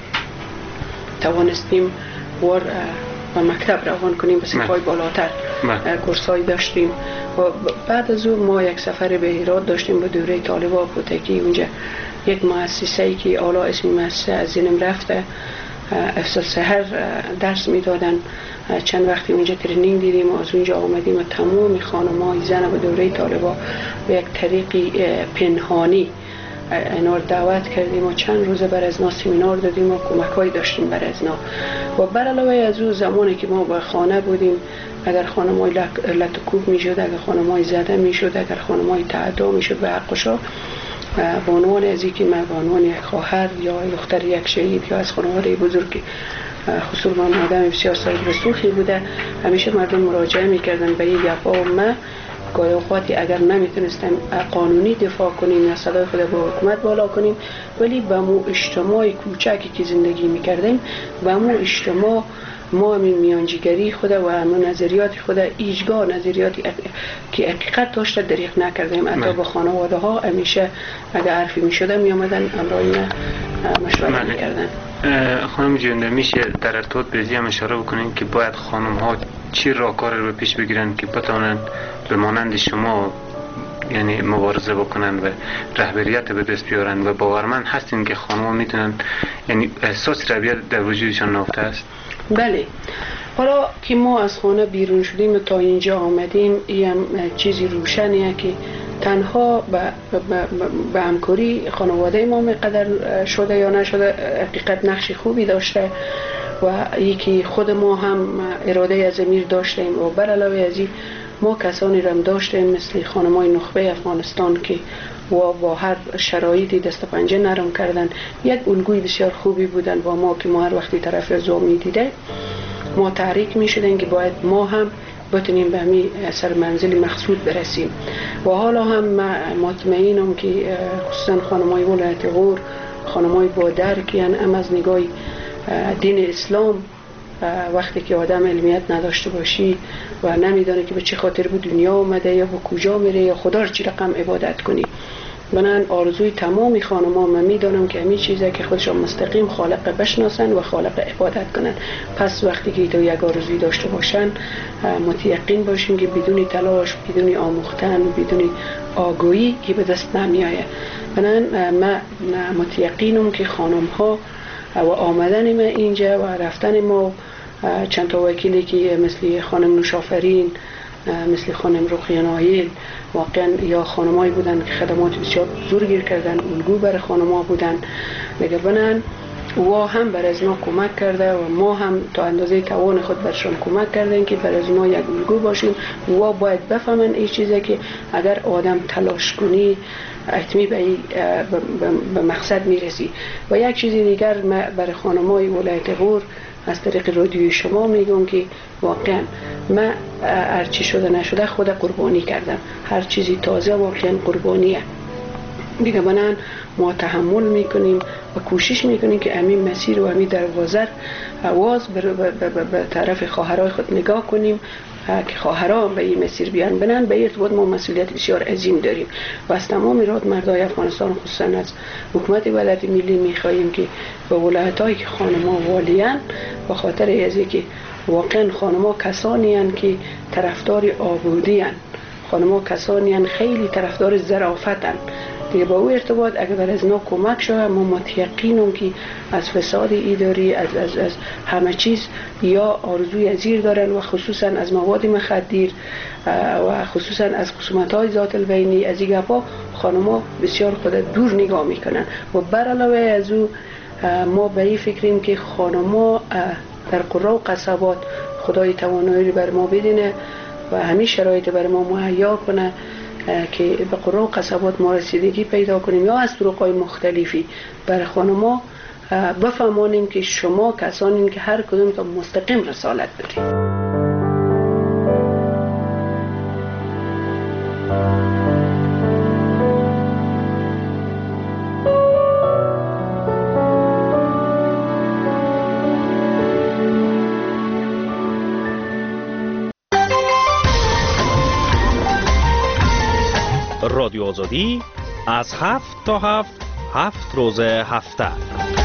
Speaker 4: توانستیم وار و مکتب روان کنیم به صنف‌های بالاتر. کورس‌های داشتیم و بعد از اون ما یک سفر به هرات داشتیم به دوره طالبا پوتکی. اونجا یک مؤسسه‌ای که حالا اسم مؤسسه از ذهنم رفته، افسر سحر درس میدادن. چند وقتی اونجا ترینینگ دیدیم و از اونجا آمدیم و تمام خانم‌های زن به دوره طالبا به یک طریقی پنهانی اینا رو دعوت کردیم و چند روز بر ازنا سمینار دادیم و کمک‌های داشتیم بر ازنا. و بر علاوه از اون زمانی که ما به خانه بودیم، اگر خانم‌های لطکوب میشد، اگر خانم‌های زده میشد، اگر خانم‌های تعدا میشد به حقشا، به عنوان از اینکه من به عنوان یک خواهر یا دختر یک شهید یا از خانواده بزرگ خصوصا من آدم بسیار صاحب رسوخی بوده، همیشه مردم مراجعه میکردن به این گپا و من گاهی اوقاتی اگر نمیتونستم قانونی دفاع کنیم یا صدای خود با حکومت بالا کنیم، ولی به مو اجتماع کوچکی که زندگی میکردیم به مو اجتماع ما همین میانجیگری خود و همون نظریات خود ایجگاه نظریاتی که حقیقت داشته دریغ نکردیم. حتی با خانواده ها همیشه اگر حرفی میشده میامدن امراینا مشورت میکردن.
Speaker 8: خانم جونده میشه در ارتباط به هم اشاره بکنین که باید خانم ها چی راهکار رو پیش بگیرن که بتونن به مانند شما یعنی مبارزه بکنن و رهبریت به دست بیارن و باورمند هستین که خانم ها میتونن یعنی احساس رهبریت در وجودشان نهفته است؟
Speaker 4: بله. حالا که ما از خانه بیرون شدیم و تا اینجا آمدیم، این چیزی روشنیه که تنها به همکاری خانواده ما مقدر شده یا نشده حقیقت نقش خوبی داشته و یکی خود ما هم اراده از امیر داشتیم و بر علاوه از این ما کسانی رم داشتیم مثل خانمای نخبه افغانستان که و با هر شرایطی دست پنجه نرم کردن، یک الگوی بسیار خوبی بودن با ما که ما هر وقتی طرف زو می دیده ما تحریک می شدن که باید ما هم بتونیم به همین سر منزل مقصود برسیم. و حالا هم مطمئنم که خصوصا خانمای ولایت غور خانمای با درکیان هم از نگاه دین اسلام وقتی که آدم علمیت نداشته باشی و نمیدونه که به چه خاطر به دنیا اومده یا به کجا میره یا خدا رو چی رقم عبادت کنی، من آرزوی تمامی خانم‌ها من میدونم که همین چیزه که خودشان مستقیم خالق بشناسن و خالق عبادت کنن. پس وقتی که تو یک آرزوی داشته باشن متیقن باشیم که بدون تلاش، بدون آموختن، بدون آگاهی که به دست نمیایه. من متیقنم که خانم‌ها و آمدن ما اینجا و رفتن ما چند تا وکیلی که مثل خانم نوشافرین، مثل خانم رقیه نایل واقعا یا خانمایی بودن که خدمات بسیار بزرگی کردن، الگو برای خانم‌ها بودن دیگه بنن و هم بر از ما کمک کرده و ما هم تا اندازه توان خود برشان کمک کردن که بر از ما یک الگو باشیم و باید بفهمن این چیزه که اگر آدم تلاش کنی حتمی به, به مقصد میرسی. و یک چیز دیگر برای خانم‌های ولایت غور از طریق رادیوی شما میگم که واقعا من هر چی شده نشده خود قربانی کردم، هر چیزی تازه واقعا قربانیه دیگه. بنان ما تحمل میکنیم و کوشش میکنیم که امین مسیر و امین دروازه آواز به طرف خواهرای خود نگاه کنیم که خواهرها به این مسیر بیان. بنان به ارتباط ما مسئولیت بسیار عظیم داریم و از تمام ایراد مردای افغانستان خصوصا از حکومت ولایت ملی میخواهیم که به ولایت‌هایی که خانم‌ها والیان به خاطر از اینکه واقعا خانم‌ها کسانی هستند که طرفدار آبودی هستند، خانم‌ها کسانی هستند خیلی طرفدار ظرافتند، دیگه با او ارتباط اگر بر از نا کمک شود ما متیقینم که از فساد اداری از از از همه چیز یا آرزوی زیر دارن و خصوصا از مواد مخدر و خصوصا از خصومت‌های ذات البینی از این گپا خانم‌ها بسیار خود دور نگاه میکنن و بر علاوه از او ما به این فکریم که خانم‌ها در قرى و قصبات خدای توانایی رو بر ما بدینه و همین شرایط بر ما مهیا کنه که به قرى و قصبات ما رسیدگی پیدا کنیم یا از طرق‌های مختلفی بر خانم‌ها بفهمانیم که شما کسانیم که هر کدوم تا مستقیم رسالت دارید.
Speaker 11: رادیو آزادی از هفت تا هفت هفت روز هفته